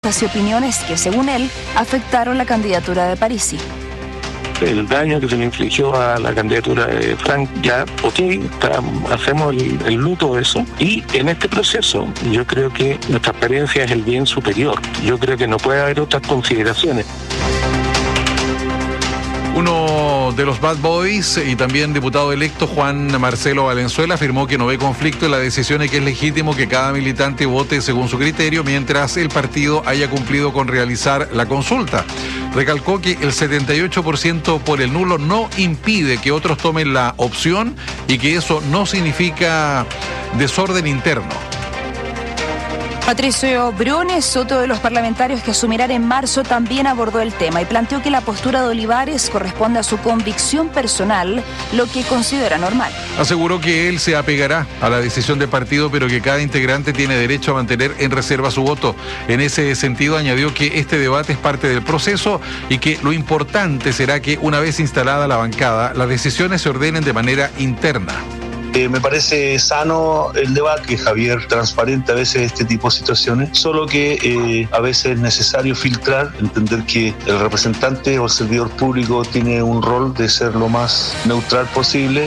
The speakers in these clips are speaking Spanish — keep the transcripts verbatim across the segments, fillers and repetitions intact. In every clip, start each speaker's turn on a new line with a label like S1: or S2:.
S1: y opiniones que, según él, afectaron la candidatura de Parisi.
S2: El daño que se le infligió a la candidatura de Frank, ya, ok, está, hacemos el, el luto de eso. Y en este proceso, yo creo que la transparencia es el bien superior. Yo creo que no puede haber otras consideraciones.
S3: Uno de los Bad Boys y también diputado electo, Juan Marcelo Valenzuela, afirmó que no ve conflicto en la decisión y que es legítimo que cada militante vote según su criterio mientras el partido haya cumplido con realizar la consulta. Recalcó que el setenta y ocho por ciento por el nulo no impide que otros tomen la opción y que eso no significa desorden interno.
S1: Patricio Briones, otro de los parlamentarios que asumirán en marzo, también abordó el tema y planteó que la postura de Olivares corresponde a su convicción personal, lo que considera normal.
S3: Aseguró que él se apegará a la decisión del partido, pero que cada integrante tiene derecho a mantener en reserva su voto. En ese sentido, añadió que este debate es parte del proceso y que lo importante será que, una vez instalada la bancada, las decisiones se ordenen de manera interna.
S4: Eh, me parece sano el debate, Javier, transparente a veces este tipo de situaciones, solo que eh, a veces es necesario filtrar, entender que el representante o el servidor público tiene un rol de ser lo más neutral posible.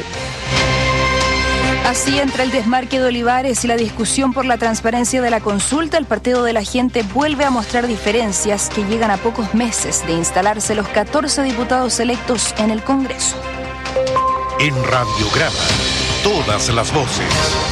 S1: Así, entre el desmarque de Olivares y la discusión por la transparencia de la consulta, el Partido de la Gente vuelve a mostrar diferencias que llegan a pocos meses de instalarse los catorce diputados electos en el Congreso.
S5: En Radiograma, todas las voces.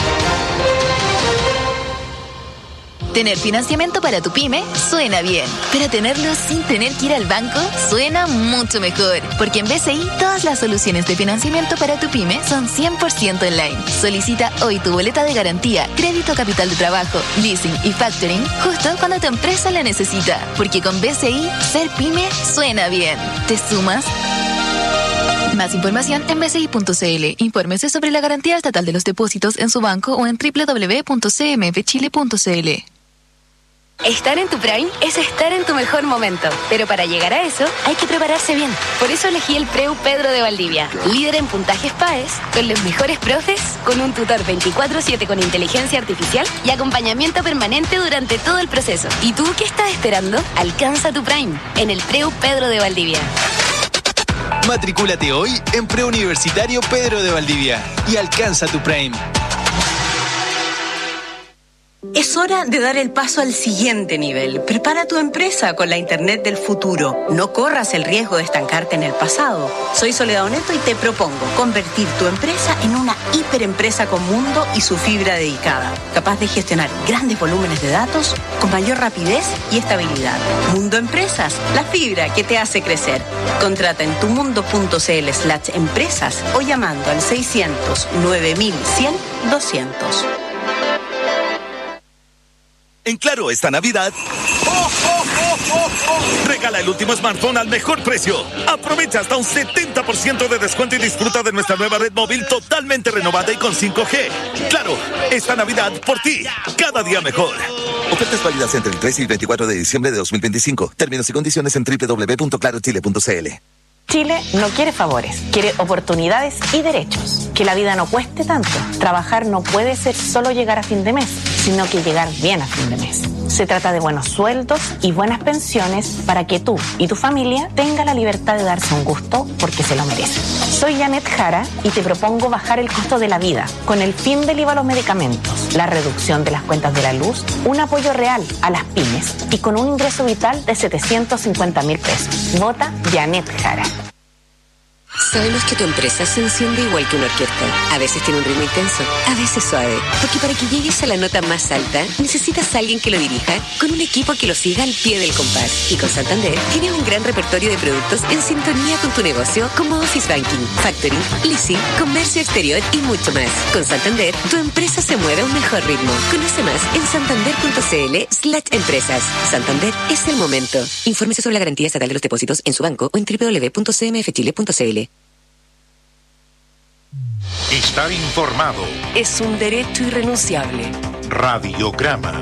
S6: Tener financiamiento para tu pyme suena bien, pero tenerlo sin tener que ir al banco suena mucho mejor, porque en B C I todas las soluciones de financiamiento para tu pyme son cien por ciento online. Solicita hoy tu boleta de garantía, crédito capital de trabajo, leasing y factoring justo cuando tu empresa la necesita, porque con B C I ser pyme suena bien. ¿Te sumas? Más información en b c i punto c l. Infórmese sobre la garantía estatal de los depósitos en su banco o en w w w punto c m f chile punto c l.
S7: Estar en tu Prime es estar en tu mejor momento, pero para llegar a eso hay que prepararse bien. Por eso elegí el Preu Pedro de Valdivia, líder en puntajes P A E S, con los mejores profes, con un tutor veinticuatro siete con inteligencia artificial y acompañamiento permanente durante todo el proceso. ¿Y tú qué estás esperando? Alcanza tu Prime en el Preu Pedro de Valdivia.
S8: Matricúlate hoy en Preuniversitario Pedro de Valdivia y alcanza tu Prime.
S9: Es hora de dar el paso al siguiente nivel. Prepara tu empresa con la Internet del futuro. No corras el riesgo de estancarte en el pasado. Soy Soledad Oneto y te propongo convertir tu empresa en una hiperempresa con mundo y su fibra dedicada, capaz de gestionar grandes volúmenes de datos con mayor rapidez y estabilidad. Mundo Empresas, la fibra que te hace crecer. Contrata en tumundo.cl slash empresas o llamando al seiscientos nueve mil cien doscientos.
S10: En Claro, esta Navidad, ¡oh, oh, oh, oh, oh! Regala el último smartphone al mejor precio. Aprovecha hasta un setenta por ciento de descuento y disfruta de nuestra nueva red móvil totalmente renovada y con cinco G. Claro, esta Navidad por ti, cada día mejor.
S11: Ofertas válidas entre el tres y el veinticuatro de diciembre de dos mil veinticinco. Términos y condiciones en w w w punto claro chile punto c l.
S12: Chile no quiere favores, quiere oportunidades y derechos. Que la vida no cueste tanto. Trabajar no puede ser solo llegar a fin de mes, sino que llegar bien a fin de mes. Se trata de buenos sueldos y buenas pensiones para que tú y tu familia tengan la libertad de darse un gusto porque se lo merecen. Soy Janet Jara y te propongo bajar el costo de la vida con el fin del I V A a los medicamentos, la reducción de las cuentas de la luz, un apoyo real a las pymes y con un ingreso vital de setecientos cincuenta mil pesos. Vota Janet Jara.
S13: Sabemos que tu empresa se enciende igual que una orquesta. A veces tiene un ritmo intenso, a veces suave. Porque para que llegues a la nota más alta, necesitas a alguien que lo dirija con un equipo que lo siga al pie del compás. Y con Santander, tienes un gran repertorio de productos en sintonía con tu negocio, como Office Banking, Factoring, Leasing, Comercio Exterior y mucho más. Con Santander, tu empresa se mueve a un mejor ritmo. Conoce más en santander.cl slash empresas. Santander es el momento. Infórmese sobre la garantía estatal de los depósitos en su banco o en w w w punto c m f chile punto c l.
S5: Estar informado
S13: es un derecho irrenunciable.
S5: Radiograma.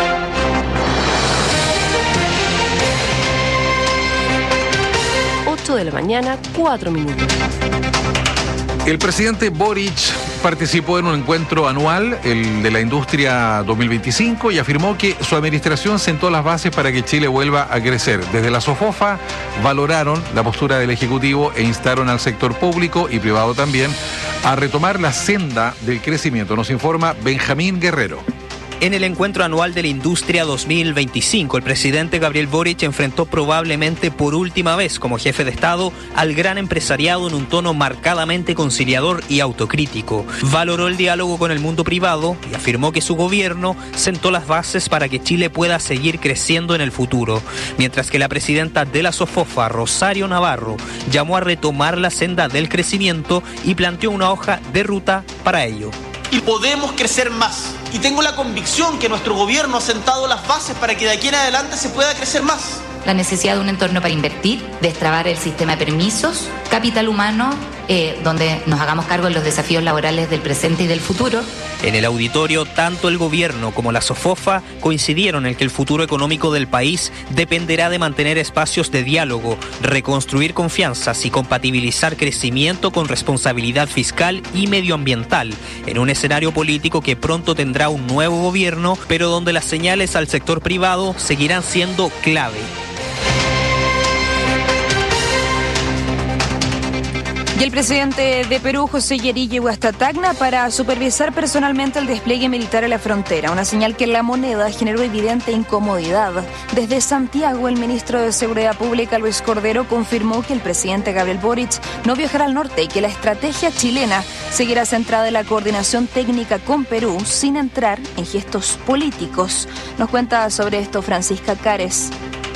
S1: ocho
S14: ocho de la mañana, cuatro minutos.
S3: El presidente Boric participó en un encuentro anual, el de la industria dos mil veinticinco, y afirmó que su administración sentó las bases para que Chile vuelva a crecer. Desde la SOFOFA valoraron la postura del Ejecutivo e instaron al sector público y privado también a retomar la senda del crecimiento. Nos informa Benjamín Guerrero.
S15: En el encuentro anual de la industria dos mil veinticinco, el presidente Gabriel Boric enfrentó probablemente por última vez como jefe de Estado al gran empresariado en un tono marcadamente conciliador y autocrítico. Valoró el diálogo con el mundo privado y afirmó que su gobierno sentó las bases para que Chile pueda seguir creciendo en el futuro, mientras que la presidenta de la SOFOFA, Rosario Navarro, llamó a retomar la senda del crecimiento y planteó una hoja de ruta para ello.
S16: Y podemos crecer más. Y tengo la convicción que nuestro gobierno ha sentado las bases para que de aquí en adelante se pueda crecer más.
S17: La necesidad de un entorno para invertir, destrabar el sistema de permisos, capital humano, eh, donde nos hagamos cargo de los desafíos laborales del presente y del futuro.
S15: En el auditorio, tanto el gobierno como la SOFOFA coincidieron en que el futuro económico del país dependerá de mantener espacios de diálogo, reconstruir confianzas y compatibilizar crecimiento con responsabilidad fiscal y medioambiental, en un escenario político que pronto tendrá un nuevo gobierno, pero donde las señales al sector privado seguirán siendo clave.
S1: Y el presidente de Perú, José Yeri, llegó hasta Tacna para supervisar personalmente el despliegue militar en la frontera, una señal que en la moneda generó evidente incomodidad. Desde Santiago, el ministro de Seguridad Pública, Luis Cordero, confirmó que el presidente Gabriel Boric no viajará al norte y que la estrategia chilena seguirá centrada en la coordinación técnica con Perú, sin entrar en gestos políticos. Nos cuenta sobre esto Francisca Cares.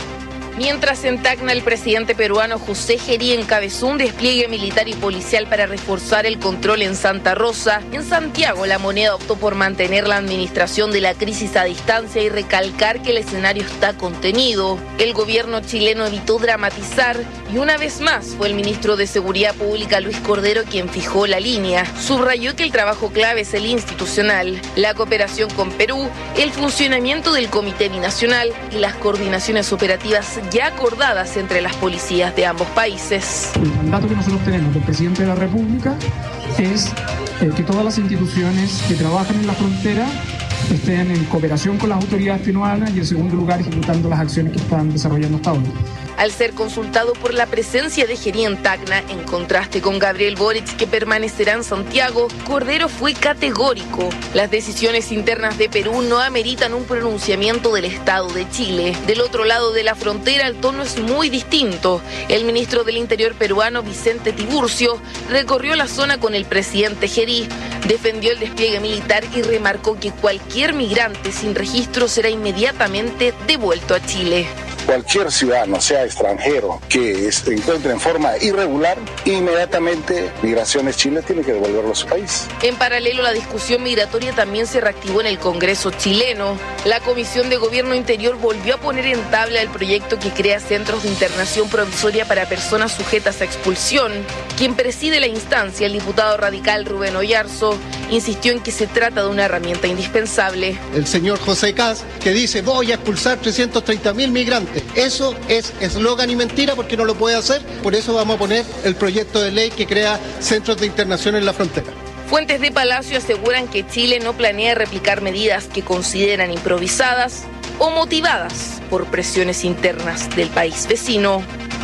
S18: Mientras en Tacna el presidente peruano José Yeri encabezó un despliegue militar y policial para reforzar el control en Santa Rosa, en Santiago la moneda optó por mantener la administración de la crisis a distancia y recalcar que el escenario está contenido. El gobierno chileno evitó dramatizar y una vez más fue el ministro de Seguridad Pública Luis Cordero quien fijó la línea. Subrayó que el trabajo clave es el institucional, la cooperación con Perú, el funcionamiento del Comité Binacional y las coordinaciones operativas ya acordadas entre las policías de ambos países.
S19: El mandato que nosotros tenemos del presidente de la República es eh, que todas las instituciones que trabajan en la frontera estén en cooperación con las autoridades peruanas y en segundo lugar ejecutando las acciones que están desarrollando hasta ahora.
S18: Al ser consultado por la presencia de Yeri en Tacna, en contraste con Gabriel Boric, que permanecerá en Santiago, Cordero fue categórico. Las decisiones internas de Perú no ameritan un pronunciamiento del Estado de Chile. Del otro lado de la frontera, el tono es muy distinto. El ministro del Interior peruano, Vicente Tiburcio, recorrió la zona con el presidente Yeri, defendió el despliegue militar y remarcó que cualquier migrante sin registro será inmediatamente devuelto a Chile.
S20: Cualquier ciudadano, sea extranjero, que se encuentre en forma irregular, inmediatamente Migraciones Chile tiene que devolverlo a su país.
S18: En paralelo, la discusión migratoria también se reactivó en el Congreso chileno. La Comisión de Gobierno Interior volvió a poner en tabla el proyecto que crea centros de internación provisoria para personas sujetas a expulsión. Quien preside la instancia, el diputado radical Rubén Oyarzo, insistió en que se trata de una herramienta indispensable.
S21: El señor José Kast, que dice voy a expulsar trescientos treinta mil migrantes. Eso es eslogan y mentira porque no lo puede hacer, por eso vamos a poner el proyecto de ley que crea centros de internación en la frontera.
S18: Fuentes de Palacio aseguran que Chile no planea replicar medidas que consideran improvisadas o motivadas por presiones internas del país vecino.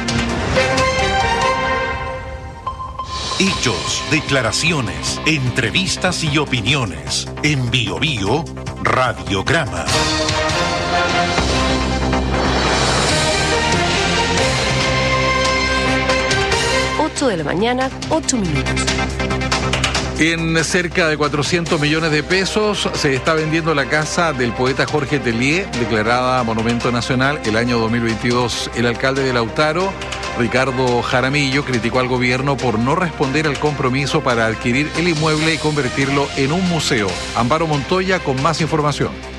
S5: Hechos, declaraciones, entrevistas y opiniones. En Bio Bio, Radiograma.
S14: ocho de la mañana, ocho minutos.
S3: En cerca de cuatrocientos millones de pesos se está vendiendo la casa del poeta Jorge Tellier, declarada Monumento Nacional el año dos mil veintidós. El alcalde de Lautaro, Ricardo Jaramillo, criticó al gobierno por no responder al compromiso para adquirir el inmueble y convertirlo en un museo. Amparo Montoya con más información.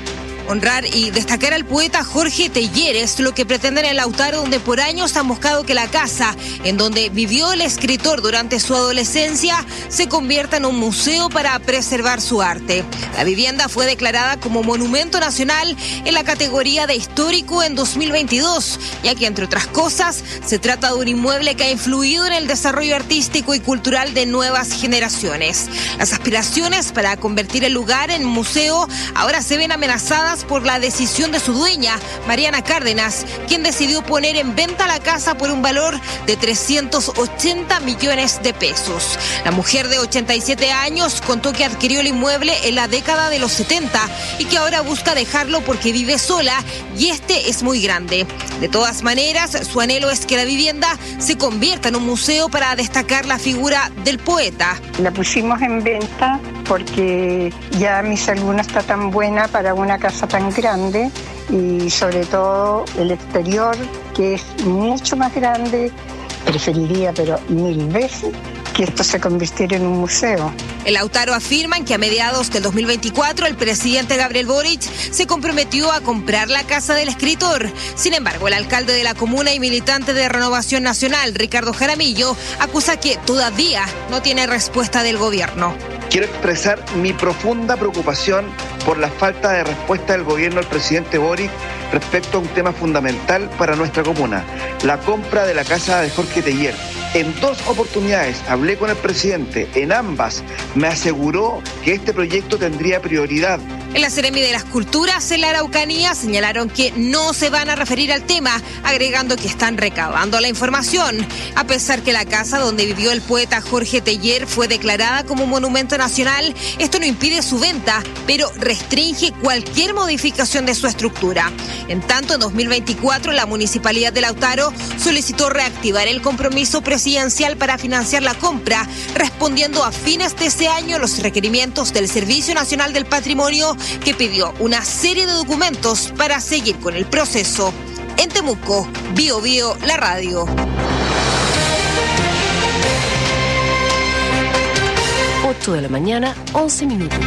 S2: Honrar y destacar al poeta Jorge Teillier es lo que pretenden en Lautaro, donde por años han buscado que la casa en donde vivió el escritor durante su adolescencia se convierta en un museo para preservar su arte. La vivienda fue declarada como Monumento Nacional en la categoría de histórico en dos mil veintidós, ya que entre otras cosas se trata de un inmueble que ha influido en el desarrollo artístico y cultural de nuevas generaciones. Las aspiraciones para convertir el lugar en museo ahora se ven amenazadas por la decisión de su dueña, Mariana Cárdenas, quien decidió poner en venta la casa por un valor de trescientos ochenta millones de pesos. La mujer de ochenta y siete años contó que adquirió el inmueble en la década de los setenta y que ahora busca dejarlo porque vive sola y este es muy grande. De todas maneras, su anhelo es que la vivienda se convierta en un museo para destacar la figura del poeta.
S22: La pusimos en venta porque ya mi salud no está tan buena para una casa tan grande y sobre todo el exterior, que es mucho más grande. Preferiría, pero mil veces, que esto se convirtiera en un museo.
S2: En Lautaro afirman que a mediados del dos mil veinticuatro el presidente Gabriel Boric se comprometió a comprar la casa del escritor. Sin embargo, el alcalde de la comuna y militante de Renovación Nacional, Ricardo Jaramillo, acusa que todavía no tiene respuesta del gobierno.
S23: Quiero expresar mi profunda preocupación por la falta de respuesta del gobierno del presidente Boric respecto a un tema fundamental para nuestra comuna, la compra de la casa de Jorge Teillier. En dos oportunidades hablé con el presidente, en ambas me aseguró que este proyecto tendría prioridad.
S2: En la Seremi de las Culturas en la Araucanía señalaron que no se van a referir al tema, agregando que están recabando la información. A pesar que la casa donde vivió el poeta Jorge Teillier fue declarada como Monumento Nacional, esto no impide su venta, pero restringe cualquier modificación de su estructura. En tanto, en dos mil veinticuatro, la Municipalidad de Lautaro solicitó reactivar el compromiso presidencial para financiar la compra, respondiendo a fines de ese año los requerimientos del Servicio Nacional del Patrimonio, que pidió una serie de documentos para seguir con el proceso. En Temuco, Bio Bio, la radio.
S14: ocho de la mañana, once minutos.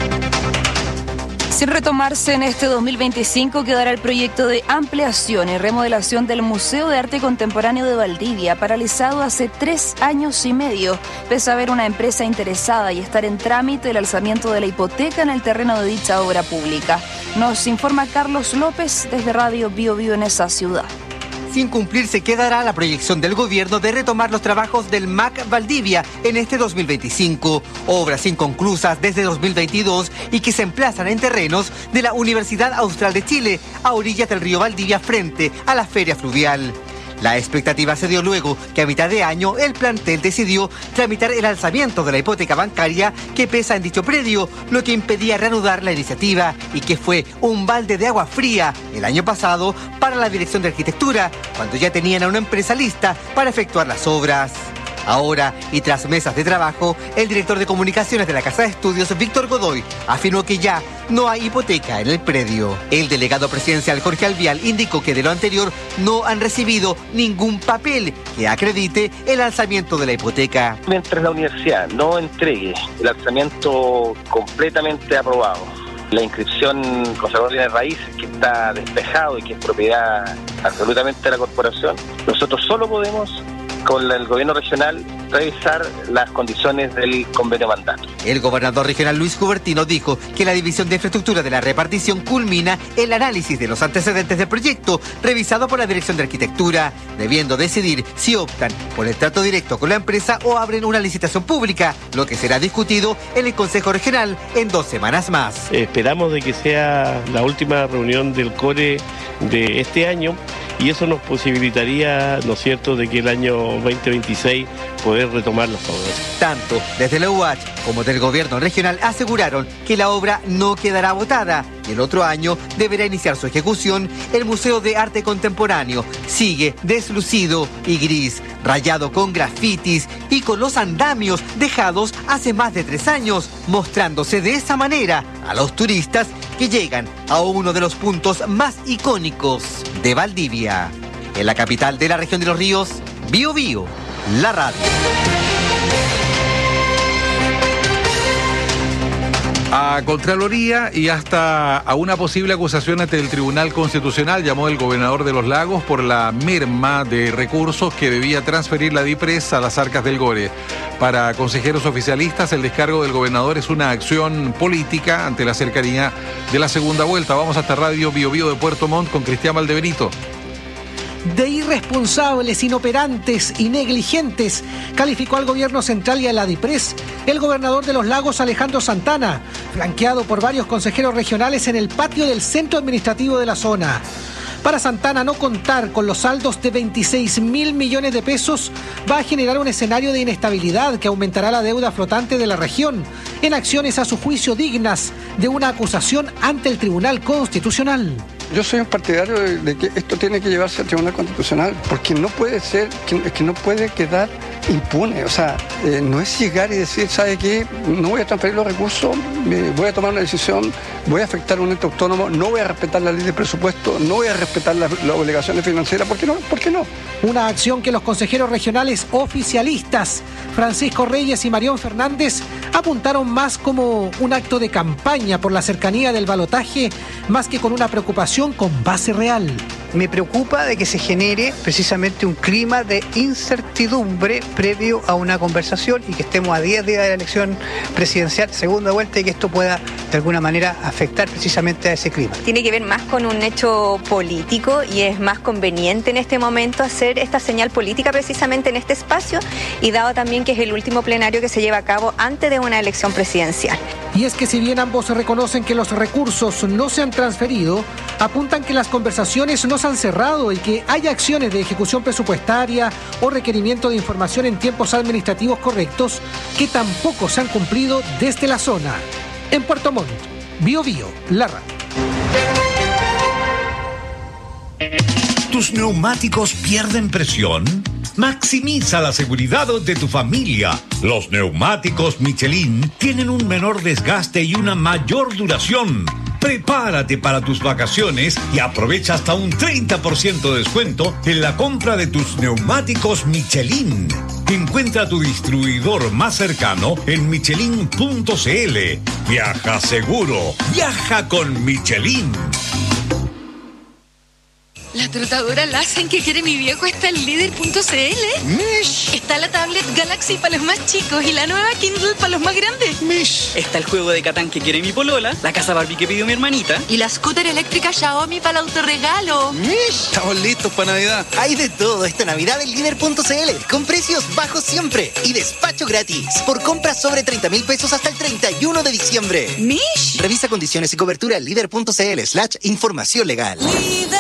S1: Sin retomarse en este dos mil veinticinco, quedará el proyecto de ampliación y remodelación del Museo de Arte Contemporáneo de Valdivia, paralizado hace tres años y medio, pese a haber una empresa interesada y estar en trámite el alzamiento de la hipoteca en el terreno de dicha obra pública. Nos informa Carlos López desde Radio Bio Bio en esa ciudad.
S24: Sin cumplirse quedará la proyección del gobierno de retomar los trabajos del M A C Valdivia en este dos mil veinticinco, obras inconclusas desde dos mil veintidós y que se emplazan en terrenos de la Universidad Austral de Chile, a orillas del río Valdivia frente a la feria fluvial. La expectativa se dio luego que a mitad de año el plantel decidió tramitar el alzamiento de la hipoteca bancaria que pesa en dicho predio, lo que impedía reanudar la iniciativa y que fue un balde de agua fría el año pasado para la Dirección de Arquitectura, cuando ya tenían a una empresa lista para efectuar las obras. Ahora, y tras mesas de trabajo, el director de comunicaciones de la Casa de Estudios, Víctor Godoy, afirmó que ya no hay hipoteca en el predio. El delegado presidencial Jorge Alvial indicó que de lo anterior no han recibido ningún papel que acredite el alzamiento de la hipoteca.
S25: Mientras la universidad no entregue el alzamiento completamente aprobado, la inscripción conservadora de raíces que está despejado y que es propiedad absolutamente de la corporación, nosotros solo podemos, con el gobierno regional, revisar las condiciones del convenio mandato.
S24: El gobernador regional Luis Cubertino dijo que la división de infraestructura de la repartición culmina el análisis de los antecedentes del proyecto revisado por la Dirección de Arquitectura, debiendo decidir si optan por el trato directo con la empresa o abren una licitación pública, lo que será discutido en el Consejo Regional en dos semanas más.
S26: Esperamos de que sea la última reunión del CORE de este año y eso nos posibilitaría, ¿no es cierto?, de que el año veinte veintiséis poder retomar las obras.
S24: Tanto desde la U A H como del gobierno regional aseguraron que la obra no quedará agotada y el otro año deberá iniciar su ejecución. El Museo de Arte Contemporáneo sigue deslucido y gris, rayado con grafitis y con los andamios dejados hace más de tres años, mostrándose de esa manera a los turistas que llegan a uno de los puntos más icónicos de Valdivia. En la capital de la región de los ríos, Bio Bio, la radio.
S3: A Contraloría y hasta a una posible acusación ante el Tribunal Constitucional llamó el gobernador de Los Lagos por la merma de recursos que debía transferir la DIPRES a las arcas del Gore. Para consejeros oficialistas, el descargo del gobernador es una acción política ante la cercanía de la segunda vuelta. Vamos hasta Radio Bio Bio de Puerto Montt con Cristian Valdebenito.
S4: De irresponsables, inoperantes y negligentes, calificó al gobierno central y a la DIPRES el gobernador de Los Lagos, Alejandro Santana, flanqueado por varios consejeros regionales en el patio del centro administrativo de la zona. Para Santana, no contar con los saldos de veintiséis mil millones de pesos va a generar un escenario de inestabilidad que aumentará la deuda flotante de la región en acciones a su juicio dignas de una acusación ante el Tribunal Constitucional.
S6: Yo soy un partidario de, de que esto tiene que llevarse al Tribunal Constitucional, porque no puede ser, que, que no puede quedar impune. O sea, eh, no es llegar y decir, ¿sabe qué? No voy a transferir los recursos, eh, voy a tomar una decisión, voy a afectar a un ente autónomo, no voy a respetar la ley de presupuesto, no voy a respetar las, las obligaciones financieras. ¿Por qué no? ¿Por qué no?
S4: Una acción que los consejeros regionales oficialistas, Francisco Reyes y Marión Fernández, apuntaron más como un acto de campaña por la cercanía del balotaje, más que con una preocupación con base real.
S7: Me preocupa de que se genere precisamente un clima de incertidumbre previo a una conversación y que estemos a diez días de la elección presidencial, segunda vuelta, y que esto pueda de alguna manera afectar precisamente a ese clima.
S8: Tiene que ver más con un hecho político y es más conveniente en este momento hacer esta señal política precisamente en este espacio, y dado también que es el último plenario que se lleva a cabo antes de una elección presidencial.
S4: Y es que si bien ambos reconocen que los recursos no se han transferido, apuntan que las conversaciones no se han cerrado y que hay acciones de ejecución presupuestaria o requerimiento de información en tiempos administrativos correctos que tampoco se han cumplido desde la zona. En Puerto Montt, Bio Bio, la radio.
S9: ¿Tus neumáticos pierden presión? Maximiza la seguridad de tu familia. Los neumáticos Michelin tienen un menor desgaste y una mayor duración. Prepárate para tus vacaciones y aprovecha hasta un treinta por ciento de descuento en la compra de tus neumáticos Michelin. Encuentra tu distribuidor más cercano en michelin punto c l. Viaja seguro. Viaja con Michelin.
S10: La trotadora Lassen que quiere mi viejo está en líder punto c l.
S27: Mish.
S10: Está la tablet Galaxy para los más chicos y la nueva Kindle para los más grandes.
S27: Mish.
S28: Está el juego de Catán que quiere mi polola, la casa Barbie que pidió mi hermanita.
S10: Y la scooter eléctrica Xiaomi para el autorregalo.
S27: Mish.
S28: Estamos listos para Navidad.
S27: Hay de todo esta Navidad en líder punto c l, con precios bajos siempre y despacho gratis. Por compras sobre treinta mil pesos hasta el treinta y uno de diciembre.
S10: Mish.
S27: Revisa condiciones y cobertura en líder punto c l slash información legal.
S10: Líder.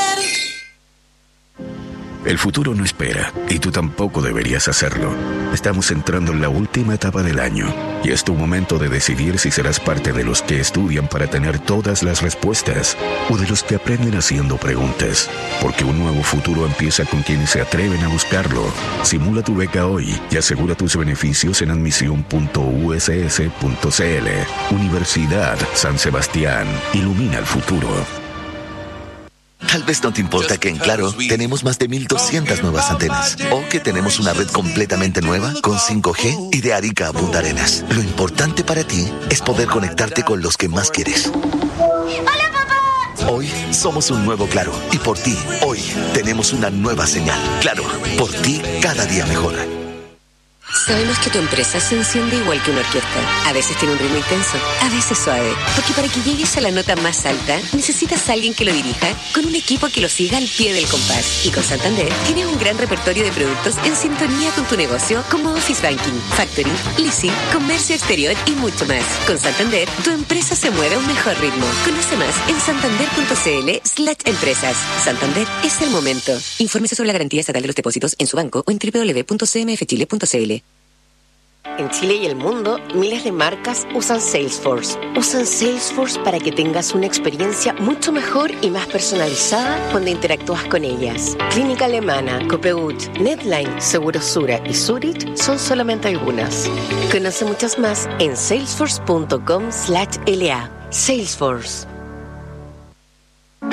S29: El futuro no espera, y tú tampoco deberías hacerlo. Estamos entrando en la última etapa del año, y es tu momento de decidir si serás parte de los que estudian para tener todas las respuestas, o de los que aprenden haciendo preguntas. Porque un nuevo futuro empieza con quienes se atreven a buscarlo. Simula tu beca hoy y asegura tus beneficios en admisión punto u s s punto c l. Universidad San Sebastián. Ilumina el futuro.
S11: Tal vez no te importa que en Claro tenemos más de mil doscientas nuevas antenas, o que tenemos una red completamente nueva con cinco G y de Arica a Punta Arenas. Lo importante para ti es poder conectarte con los que más quieres.
S10: ¡Hola, papá!
S11: Hoy somos un nuevo Claro, y por ti, hoy tenemos una nueva señal. Claro, por ti cada día mejor.
S13: Sabemos que tu empresa se enciende igual que una orquesta. A veces tiene un ritmo intenso, a veces suave. Porque para que llegues a la nota más alta, necesitas a alguien que lo dirija con un equipo que lo siga al pie del compás. Y con Santander tienes un gran repertorio de productos en sintonía con tu negocio, como Office Banking, Factoring, Leasing, Comercio Exterior y mucho más. Con Santander, tu empresa se mueve a un mejor ritmo. Conoce más en santander punto c l slash empresas. Santander es el momento. Infórmese sobre la garantía estatal de los depósitos en su banco o en doble u doble u doble u punto c m f chile punto c l.
S30: En Chile y el mundo, miles de marcas usan Salesforce. Usan Salesforce para que tengas una experiencia mucho mejor y más personalizada cuando interactúas con ellas. Clínica Alemana, Copegut, Netline, Segurosura y Zurich son solamente algunas. Conoce muchas más en salesforce punto com slash l a. Salesforce.
S31: Nueve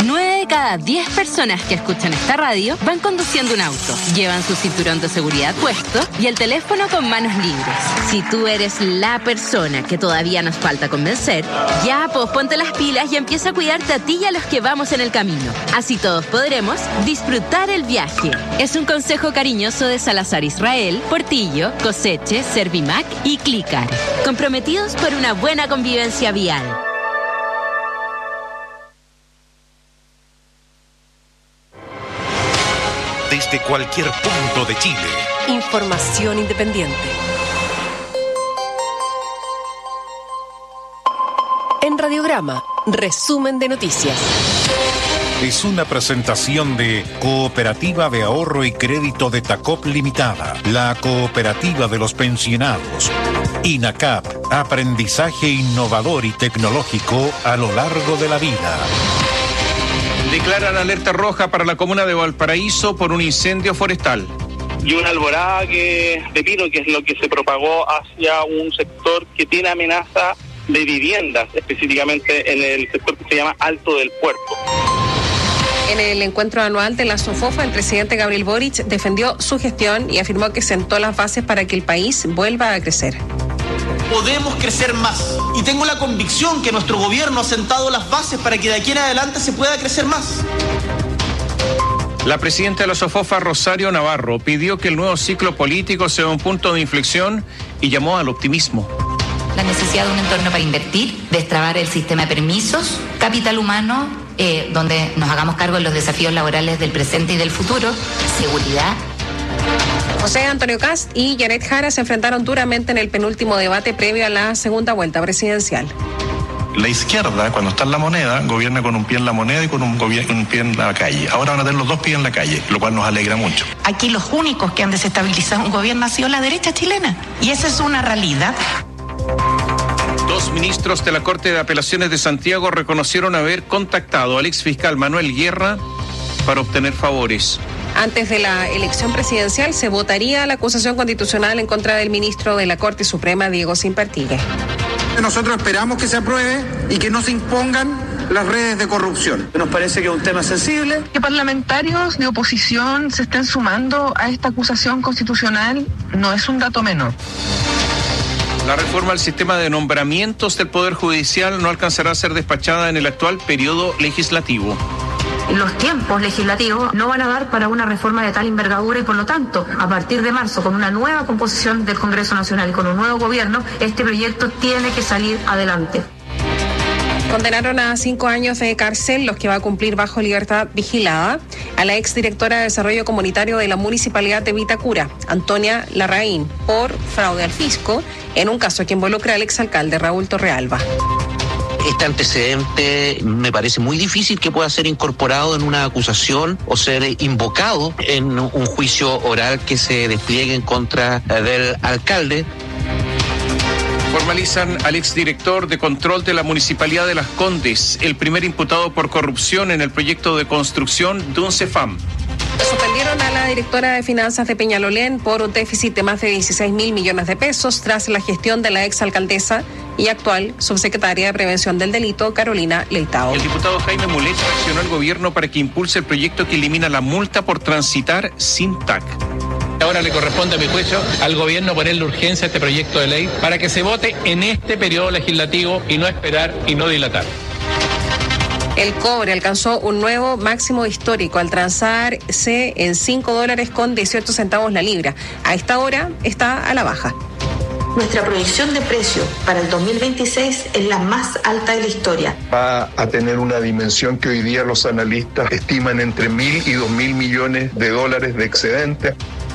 S5: cada diez personas que escuchan esta radio van conduciendo un auto, llevan su cinturón de seguridad puesto y el teléfono con manos libres. Si tú eres la persona que todavía nos falta convencer, ya pues ponte las pilas y empieza a cuidarte a ti y a los que vamos en el camino. Así todos podremos disfrutar el viaje. Es un consejo cariñoso de Salazar Israel, Portillo, Coseche, Servimac y Clicar. Comprometidos por una buena convivencia vial.
S12: Desde cualquier punto de Chile.
S14: Información independiente. En Radiograma, resumen de noticias.
S12: Es una presentación de Cooperativa de Ahorro y Crédito de Tacop Limitada, la cooperativa de los pensionados. INACAP, aprendizaje innovador y tecnológico a lo largo de la vida.
S15: Declaran alerta roja para la comuna de Valparaíso por un incendio forestal.
S16: Y una alborada que, de pino, que es lo que se propagó hacia un sector que tiene amenaza de viviendas, específicamente en el sector que se llama Alto del Puerto.
S17: En el encuentro anual de la SOFOFA, el presidente Gabriel Boric defendió su gestión y afirmó que sentó las bases para que el país vuelva a crecer.
S18: Podemos crecer más y tengo la convicción que nuestro gobierno ha sentado las bases para que de aquí en adelante se pueda crecer más.
S15: La presidenta de la SOFOFA, Rosario Navarro, pidió que el nuevo ciclo político sea un punto de inflexión y llamó al optimismo.
S19: La necesidad de un entorno para invertir, destrabar el sistema de permisos, capital humano, eh, donde nos hagamos cargo de los desafíos laborales del presente y del futuro, seguridad.
S17: José Antonio Kast y Janet Jara se enfrentaron duramente en el penúltimo debate previo a la segunda vuelta presidencial.
S20: La izquierda, cuando está en la moneda, gobierna con un pie en la moneda y con un, gobier- un pie en la calle. Ahora van a tener los dos pies en la calle, lo cual nos alegra mucho.
S21: Aquí los únicos que han desestabilizado un gobierno ha sido la derecha chilena. Y esa es una realidad.
S15: Dos ministros de la Corte de Apelaciones de Santiago reconocieron haber contactado al exfiscal Manuel Guerra para obtener favores.
S17: Antes de la elección presidencial se votaría la acusación constitucional en contra del ministro de la Corte Suprema, Diego Simpartigue.
S22: Nosotros esperamos que se apruebe y que no se impongan las redes de corrupción. Nos parece que es un tema sensible.
S31: Que parlamentarios de oposición se estén sumando a esta acusación constitucional no es un dato menor.
S15: La reforma al sistema de nombramientos del Poder Judicial no alcanzará a ser despachada en el actual periodo legislativo.
S32: Los tiempos legislativos no van a dar para una reforma de tal envergadura y por lo tanto, a partir de marzo, con una nueva composición del Congreso Nacional y con un nuevo gobierno, este proyecto tiene que salir adelante.
S17: Condenaron a cinco años de cárcel, los que va a cumplir bajo libertad vigilada, a la exdirectora de Desarrollo Comunitario de la Municipalidad de Vitacura, Antonia Larraín, por fraude al fisco, en un caso que involucra al exalcalde Raúl Torrealba.
S33: Este antecedente me parece muy difícil que pueda ser incorporado en una acusación o ser invocado en un juicio oral que se despliegue en contra del alcalde.
S15: Formalizan al exdirector de control de la Municipalidad de Las Condes, el primer imputado por corrupción en el proyecto de construcción de un CEFAM.
S17: Suspendieron a la directora de finanzas de Peñalolén por un déficit de más de dieciséis mil millones de pesos tras la gestión de la exalcaldesa y actual subsecretaria de Prevención del Delito, Carolina Leitao.
S15: El diputado Jaime Mulet presionó al gobierno para que impulse el proyecto que elimina la multa por transitar sin T A C.
S34: Ahora le corresponde, a mi juicio, al gobierno ponerle urgencia a este proyecto de ley para que se vote en este periodo legislativo y no esperar y no dilatar.
S17: El cobre alcanzó un nuevo máximo histórico al transarse en cinco dólares con dieciocho centavos la libra. A esta hora está a la baja.
S32: Nuestra proyección de precio para el dos mil veintiséis es la más alta de la historia.
S35: Va a tener una dimensión que hoy día los analistas estiman entre mil y dos mil millones de dólares de excedente.